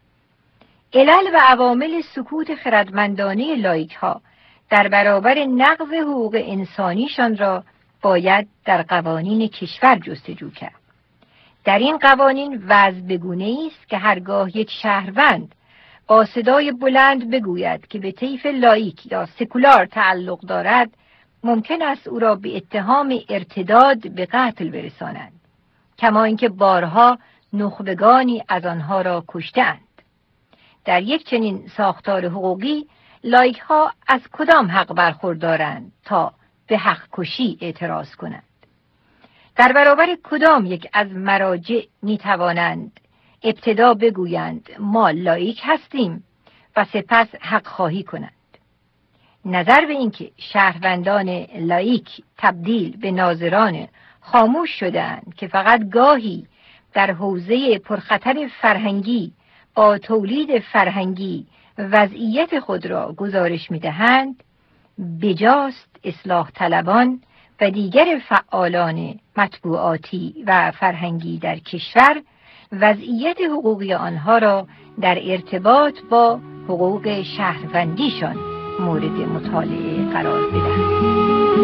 علل و عوامل سکوت خردمندانه لایک‌ها در برابر نقض حقوق انسانیشان را باید در قوانین کشور جستجو کرد. در این قوانین وضع بگونه‌ای است که هرگاه یک شهروند با صدای بلند بگوید که به طیف لایک یا سکولار تعلق دارد، ممکن است او را به اتهام ارتداد به قتل برسانند، کما اینکه بارها نخبگانی از آنها را کشتند. در یک چنین ساختار حقوقی لایک ها از کدام حق برخوردارند تا به حق کشی اعتراض کنند؟ در برابر کدام یک از مراجع می توانند ابتدا بگویند ما لایک هستیم و سپس حق خواهی کنند؟ نظر به اینکه شهروندان لایک تبدیل به ناظران خاموش شدند که فقط گاهی در حوزه پرخطر فرهنگی با تولید فرهنگی وضعیت خود را گزارش می‌دهند، بجاست اصلاح طلبان و دیگر فعالان مطبوعاتی و فرهنگی در کشور وضعیت حقوقی آنها را در ارتباط با حقوق شهروندیشان مورد مطالعه قرار بدهند.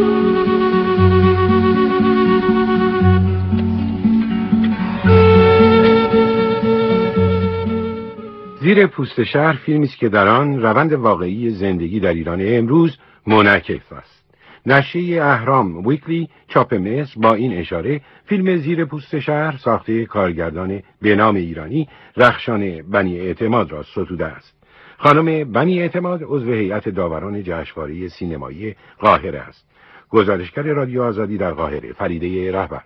زیر پوست شهر فیلمی است که در آن روند واقعی زندگی در ایران امروز منعکس است. نشریه اهرام ویکلی چاپ مصر با این اشاره فیلم زیر پوست شهر ساخته کارگردان به نام ایرانی رخشان بنی اعتماد را ستوده است. خانم بنی اعتماد عضو هیئت داوران جشنواره سینمایی قاهره است. گزارشگر رادیو آزادی در قاهره فریده رهبر.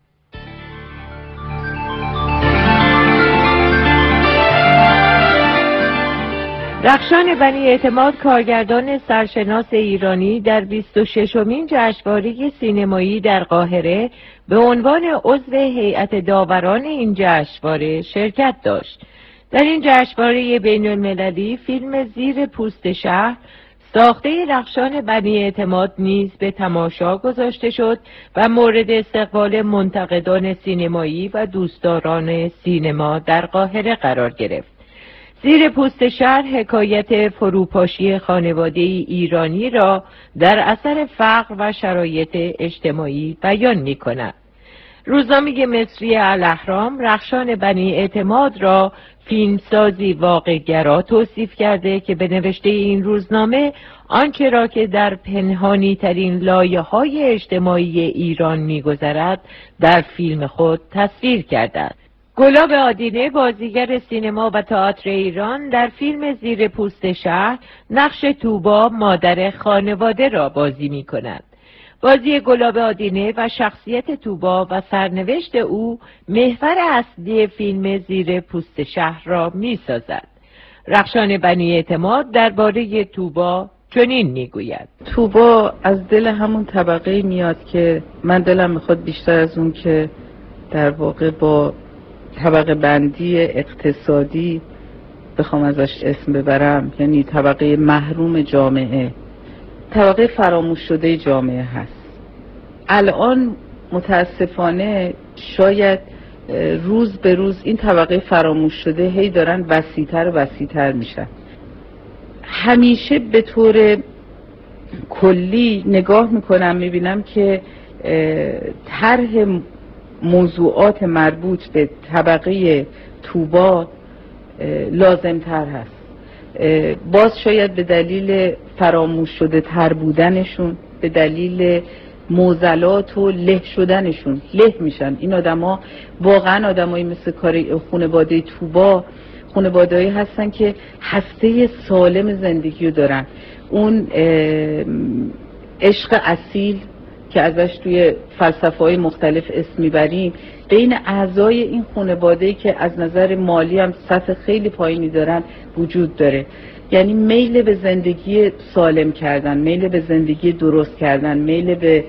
رخشان بنی اعتماد کارگردان سرشناس ایرانی در 26مین جشنواره سینمایی در قاهره به عنوان عضو هیئت داوران این جشنواره شرکت داشت. در این جشنواره بین‌المللی فیلم زیر پوست شهر ساخته رخشان بنی اعتماد نیز به تماشا گذاشته شد و مورد استقبال منتقدان سینمایی و دوستداران سینما در قاهره قرار گرفت. زیر پوست شهر حکایت فروپاشی خانواده ایرانی را در اثر فقر و شرایط اجتماعی بیان می کند. روزنامه مصری الاهرام رخشان بنی اعتماد را فیلمسازی واقع‌گرا توصیف کرده که به نوشته این روزنامه آنچه را که در پنهانی ترین لایه‌های اجتماعی ایران می‌گذرد در فیلم خود تصویر کرده است. گلاب آدینه بازیگر سینما و تئاتر ایران در فیلم زیر پوست شهر نقش توبا مادر خانواده را بازی می کند. بازی گلاب آدینه و شخصیت توبا و سرنوشت او محور اصلی فیلم زیر پوست شهر را می سازد. رخشان بنی اعتماد درباره توبا چنین می گوید: توبا از دل همون طبقه میاد که من دلم میخواد بیشتر از اون که در واقع با طبقه بندی اقتصادی بخوام ازش اسم ببرم، یعنی طبقه محروم جامعه، طبقه فراموش شده جامعه هست. الان متاسفانه شاید روز به روز این طبقه فراموش شده هی دارن وسیع‌تر و وسیع‌تر میشن. همیشه به طور کلی نگاه میکنم میبینم که طرح موضوعات مربوط به طبقه طوبا لازم‌تر هست. باز شاید به دلیل فراموش شده تر بودنشون، به دلیل معضلات و له شدنشون له میشن. این آدما واقعا آدمایی مثل خانواده طوبا خانواده‌ای هستن که هسته سالم زندگی رو دارن. اون عشق اصیل که ازش توی فلسفه‌های مختلف اسم میبریم بین اعضای این خانواده‌ای که از نظر مالی هم سطح خیلی پایینی دارن وجود داره. یعنی میل به زندگی سالم کردن، میل به زندگی درست کردن، میل به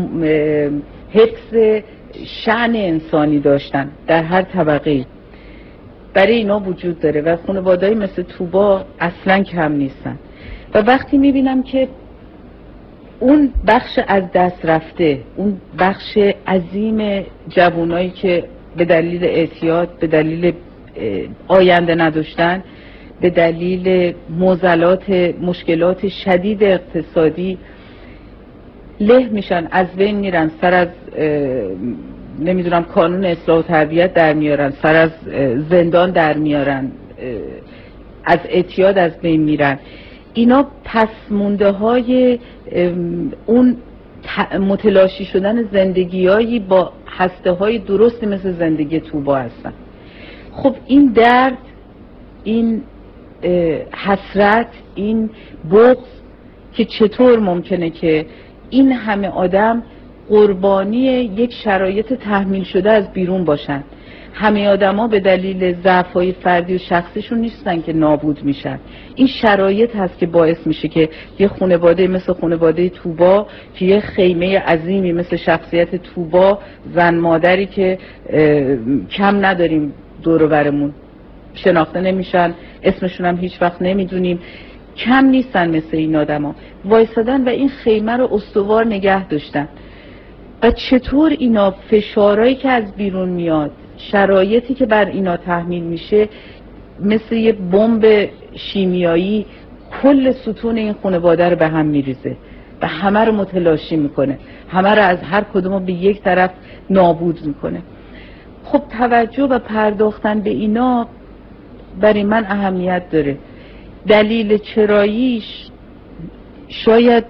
حفظ شأن انسانی داشتن در هر طبقه‌ای برای اینا وجود داره و خانواده‌ای مثل طوبا اصلاً کم نیستن. و وقتی میبینم که اون بخش از دست رفته، اون بخش عظیم جوانایی که به دلیل اعتیاد، به دلیل آینده نداشتن، به دلیل معضلات مشکلات شدید اقتصادی له میشن، از بین میرن، سر از نمیدونم کانون اصلاح و تربیت در میارن، سر از زندان در میارن، از اعتیاد از بین میرن. اینا پس مونده های اون متلاشی شدن زندگیایی با هسته های درستی مثل زندگی طوبا هستن. خب این درد، این حسرت، این بغض که چطور ممکنه که این همه آدم قربانی یک شرایط تحمیل شده از بیرون باشن؟ همه آدما به دلیل ضعف‌های فردی و شخصیشون نیستن که نابود میشن. این شرایط هست که باعث میشه که یه خانواده مثل خانواده طوبا که یه خیمه عظیمی مثل شخصیت طوبا، زن مادری که کم نداریم دور و برمون، شناخته نمیشن، اسمشون هم هیچ وقت نمیدونیم، کم نیستن مثل این آدما، وایسادن و این خیمه رو استوار نگه داشتن. و چطور اینا فشارهایی که از بیرون میاد، شرایطی که بر اینا تحمیل میشه، مثل یه بمب شیمیایی کل ستون این خانواده رو به هم میریزه و همه رو متلاشی میکنه، همه رو از هر کدوم به یک طرف نابود میکنه. خب توجه و پرداختن به اینا برای من اهمیت داره. دلیل چراییش شاید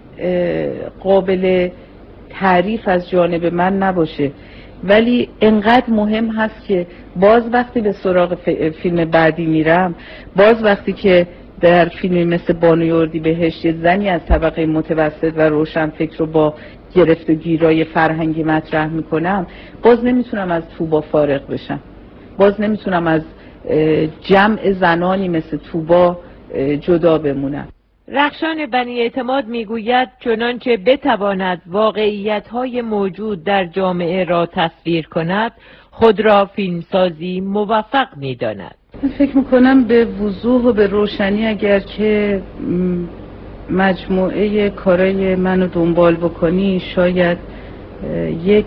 قابل تعریف از جانب من نباشه، ولی انقدر مهم هست که باز وقتی به سراغ فیلم بعدی میرم، باز وقتی که در فیلمی مثل بانوی اردیبهشت یه زنی از طبقه متوسط و روشنفکر رو با گرفت و گیرای فرهنگی مطرح میکنم، باز نمیتونم از طوبا فارغ بشم، باز نمیتونم از جمع زنانی مثل طوبا جدا بمونم. رخشان بنی اعتماد میگوید چنانچه بتواند واقعیت‌های موجود در جامعه را تصویر کند، خود را فیلمسازی موفق می‌داند. من فکر میکنم به وضوح و به روشنی اگر که مجموعه کارای منو دنبال بکنی، شاید یک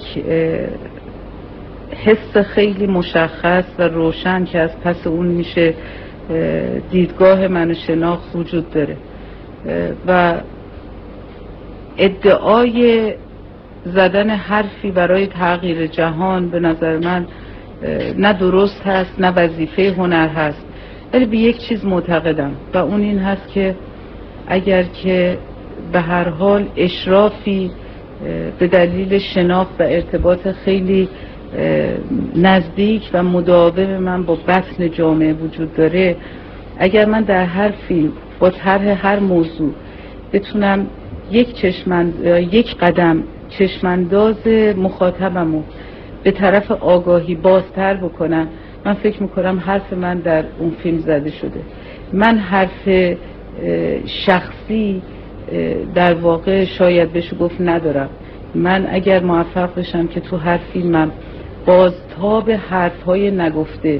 حس خیلی مشخص و روشن که از پس اون میشه دیدگاه منو شناخت وجود داره و ادعای زدن حرفی برای تغییر جهان به نظر من نه درست هست نه وظیفه هنر هست. ولی به یک چیز معتقدم و اون این هست که اگر که به هر حال اشرافی به دلیل شناخت و ارتباط خیلی نزدیک و مداوم من با بطن جامعه وجود داره، اگر من در هر فیلم با طرح هر موضوع بتونم یک قدم چشمانداز مخاطبمو به طرف آگاهی بازتر بکنم، من فکر میکنم حرف من در اون فیلم زده شده. من حرف شخصی در واقع شاید بشه گفت ندارم. من اگر موفق بشم که تو هر فیلمم بازتاب حرفهای نگفته،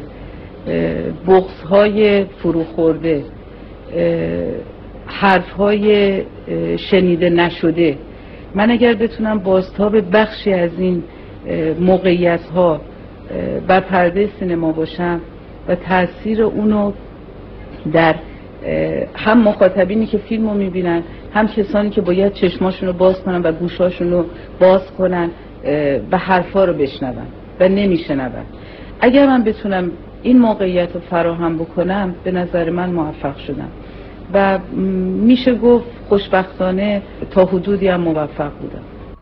بغضهای فروخورده، حرفهای شنیده نشده، من اگر بتونم بازتاب بخشی از این موقعیت‌ها بر پرده سینما باشم و تأثیر اونو در هم مخاطبینی که فیلمو میبینن، هم کسانی که باید چشماشونو باز کنن و گوشاشونو باز کنن و حرفا رو بشنون و نمیشنون، اگر من بتونم این موقعیت رو فراهم بکنم به نظر من موفق شدم و میشه گفت خوشبختانه تا حدودی هم موفق بودم.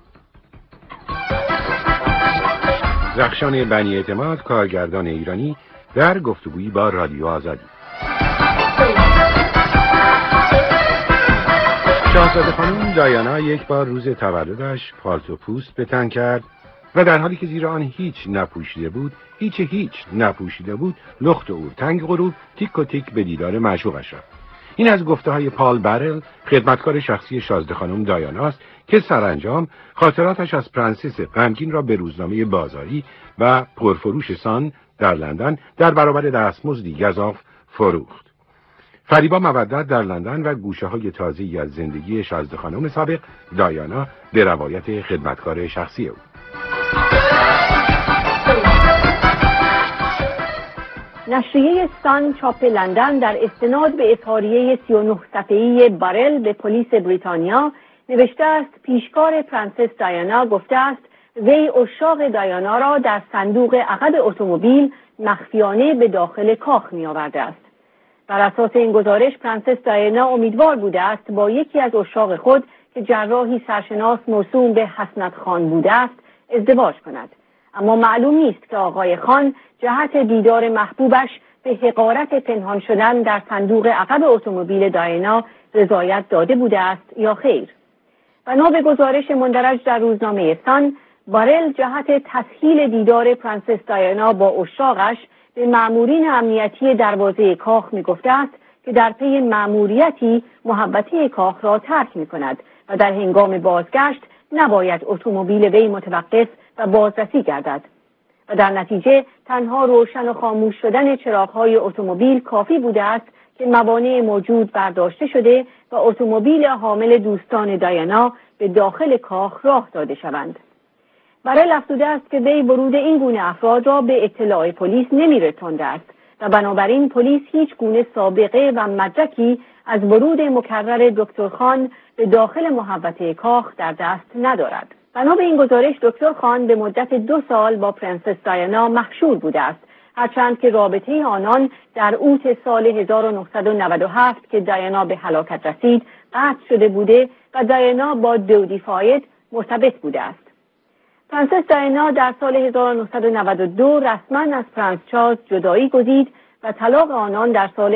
رخشان بنی اعتماد، کارگردان ایرانی، در گفتگویی با رادیو آزادی. شاهزاده خانم دایانا یک بار روز تولدش پالتو پوست به تن کرد و در حالی که زیر آن هیچ نپوشیده بود، هیچ نپوشیده بود، لخت او تنگ غروب تیک و تیک به دیدار معشوقش رفت. این از گفته های پال برل، خدمتکار شخصی شاهزاده خانم دایانا است که سرانجام خاطراتش از پرنسس غمگین را به روزنامه بازاری و پرفروش سان در لندن در برابر دستمزدی گزاف فروخت. فریبا مودت در لندن و گوشه های تازه‌ای از زندگی شاهزاده خانم سابق دایانا به روایت خدمتکار شخصی او. نشریه سان چاپ لندن در استناد به اظهاریه 39 صفحه‌ای بارل به پلیس بریتانیا نوشته است پیشکار پرنسس دایانا گفته است وی عشاق دایانا را در صندوق عقب اتومبیل مخفیانه به داخل کاخ می آورده است. بر اساس این گزارش پرنسس دایانا امیدوار بوده است با یکی از عشاق خود که جراحی سرشناس موسوم به حسنت خان بوده است ازدواج کند. اما معلوم نیست که آقای خان جهت دیدار محبوبش به حقارت پنهان شدن در صندوق عقب اتومبیل دایانا رضایت داده بوده است یا خیر. بنا به گزارش مندرج در روزنامه سان، بارل جهت تسهیل دیدار پرنسس دایانا با عشاقش به مأمورین امنیتی دروازه کاخ می‌گفته است که در پی مأموریتی محبته کاخ را ترک می‌کند و در هنگام بازگشت نباید اتومبیل وی متوقف و بازرسی گردد و در نتیجه تنها روشن و خاموش شدن چراغ‌های اتومبیل کافی بوده است که موانع موجود برداشته شده و اتومبیل حامل دوستان دایانا به داخل کاخ راه داده شوند. برای افزوده است که وی ورود این گونه افراد را به اطلاع پلیس نمی‌رسانده است و بنابراین پلیس هیچ گونه سابقه و مدرکی از ورود مکرر دکتر خان به داخل محوطه کاخ در دست ندارد. بنا به این گزارش دکتر خان به مدت 2 سال با پرنسس دایانا محشور بوده است، هرچند که رابطه آنان در اوت سال 1997 که دایانا به هلاکت رسید قطع شده بوده و دایانا با دودی فاید مرتبط بوده است. پرنسس دایانا در سال 1992 رسما از پرنس چارلز جدایی گزید و طلاق آنان در سال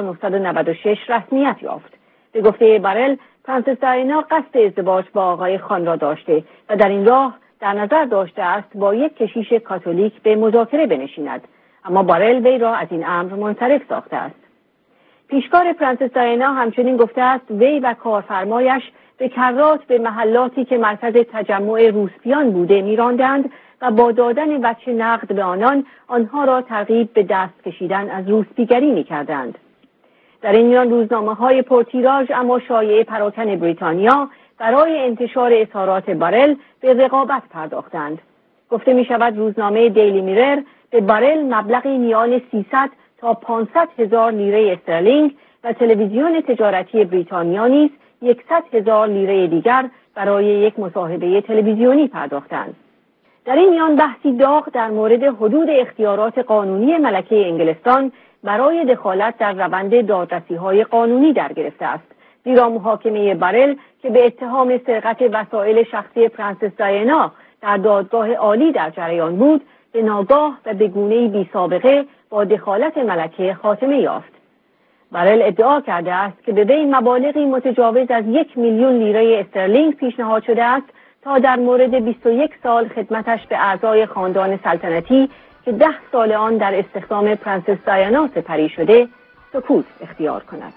1996 رسمیت یافت. به گفته برل، پرنسس دایانا قصد ازدواج با آقای خان را داشته و در این راه در نظر داشته است با یک کشیش کاتولیک به مذاکره بنشیند، اما بارل وی را از این امر منصرف ساخته است. پیشکار پرنسس دایانا همچنین گفته است وی و کارفرمایش به کرات به محلاتی که مرکز تجمع روسپیان بوده می‌راندند و با دادن وجه نقد به آنها را ترغیب به دست کشیدن از روسپیگری می‌کردند. در این میان روزنامه‌های پرتیراژ اما شایعه پراکن بریتانیا برای انتشار اظهارات بارل به رقابت پرداختند. گفته می‌شود روزنامه دیلی میرر به بارل مبلغی میان 300 تا 500 هزار لیره استرلینگ و تلویزیون تجارتی بریتانیا نیز 100 هزار لیره دیگر برای یک مصاحبه تلویزیونی پرداختند. در این میان بحثی داغ در مورد حدود اختیارات قانونی ملکه انگلستان برای دخالت در روند دادرسی‌های قانونی در گرفته است، زیرا محاکمه بارل که به اتهام سرقت وسایل شخصی پرنسس دایانا در دادگاه عالی در جریان بود، به ناگاه و به گونه‌ای بی‌سابقه با دخالت ملکه خاتمه یافت. بارل ادعا کرده است که به وی مبالغی متجاوز از 1 میلیون لیره استرلینگ پیشنهاد شده است تا در مورد 21 سال خدمتش به اعضای خاندان سلطنتی که 10 سال آن در استخدام پرنسس دایانا سپری شده سکوت اختیار کند.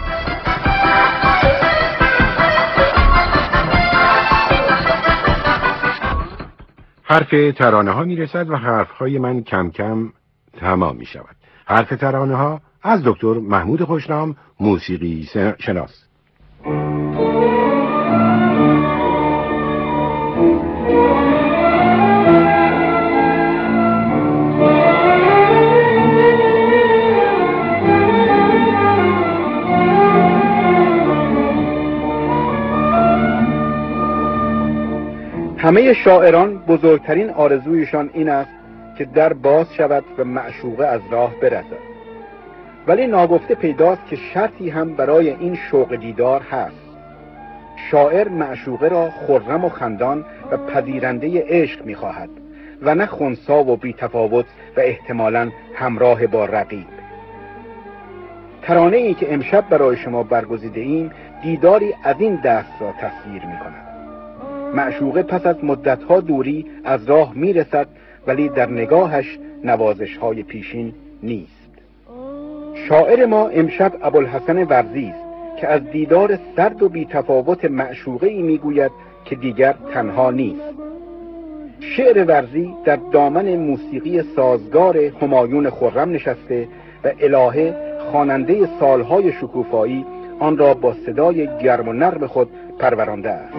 حرف ترانه ها می رسد و حرف های من کم کم تمام می شود. حرف ترانه ها از دکتر محمود خوشنام، موسیقی شناس. همه شاعران بزرگترین آرزویشان این است که در باز شود و معشوقه از راه برسد. ولی ناگفته پیداست که شرطی هم برای این شوق دیدار هست. شاعر معشوقه را خرم و خندان و پذیرنده عشق می‌خواهد و نه خنثی و بی‌تفاوت و احتمالاً همراه با رقیب. ترانه‌ای که امشب برای شما برگزیده ایم دیداری از این دست را تصویر می‌کند. معشوقه پس از مدت‌ها دوری از راه می‌رسد ولی در نگاهش نوازش‌های پیشین نیست. شاعر ما امشب ابوالحسن ورزی است که از دیدار سرد و بی‌تفاوت معشوقه‌ای می‌گوید که دیگر تنها نیست. شعر ورزی در دامن موسیقی سازگار همایون خرم نشسته و الهه خواننده سالهای شکوفایی آن را با صدای گرم و نرم خود پرورانده است.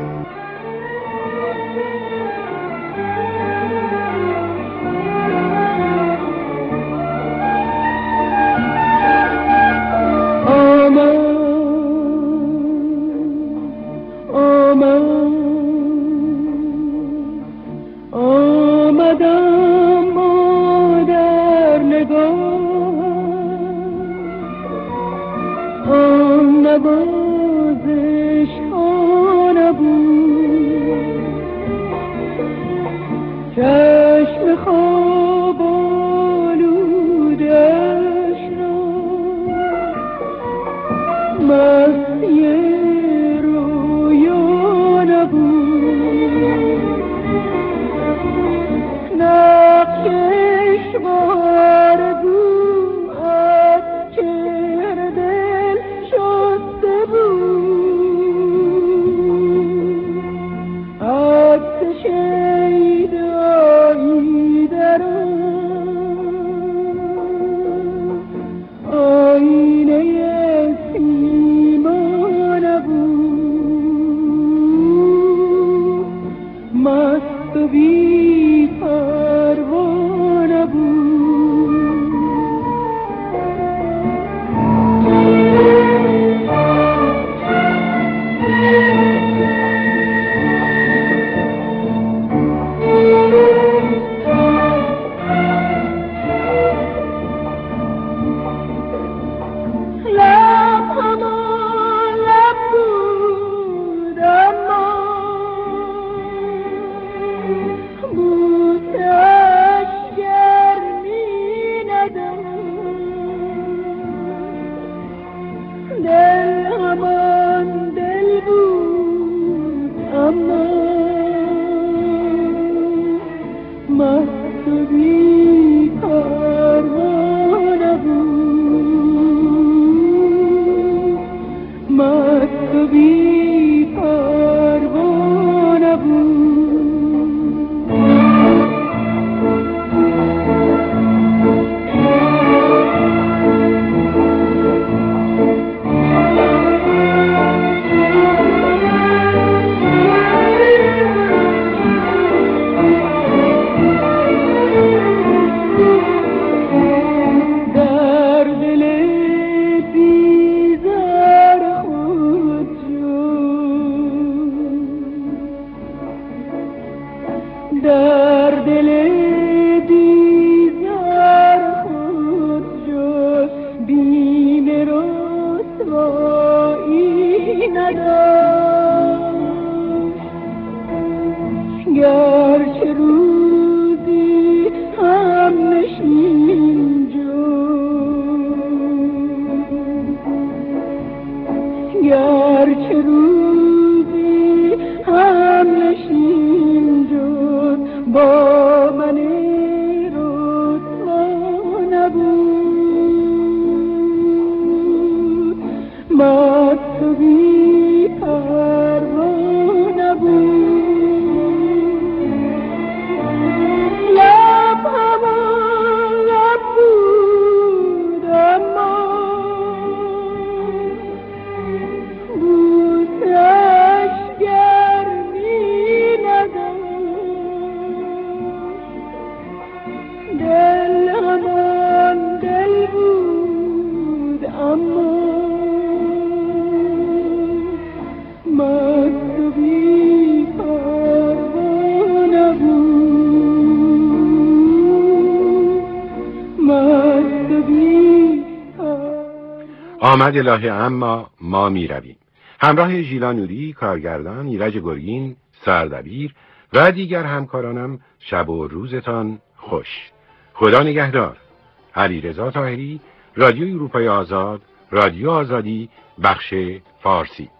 دست بی آمد الهه اما ما می رویم. همراه ژیلا نوری، کارگردان، ایرج گرگین، سردبیر و دیگر همکارانم شب و روزتان خوش. خدا نگهدار. علیرضا طاهری، رادیو اروپای آزاد، رادیو آزادی، بخش فارسی.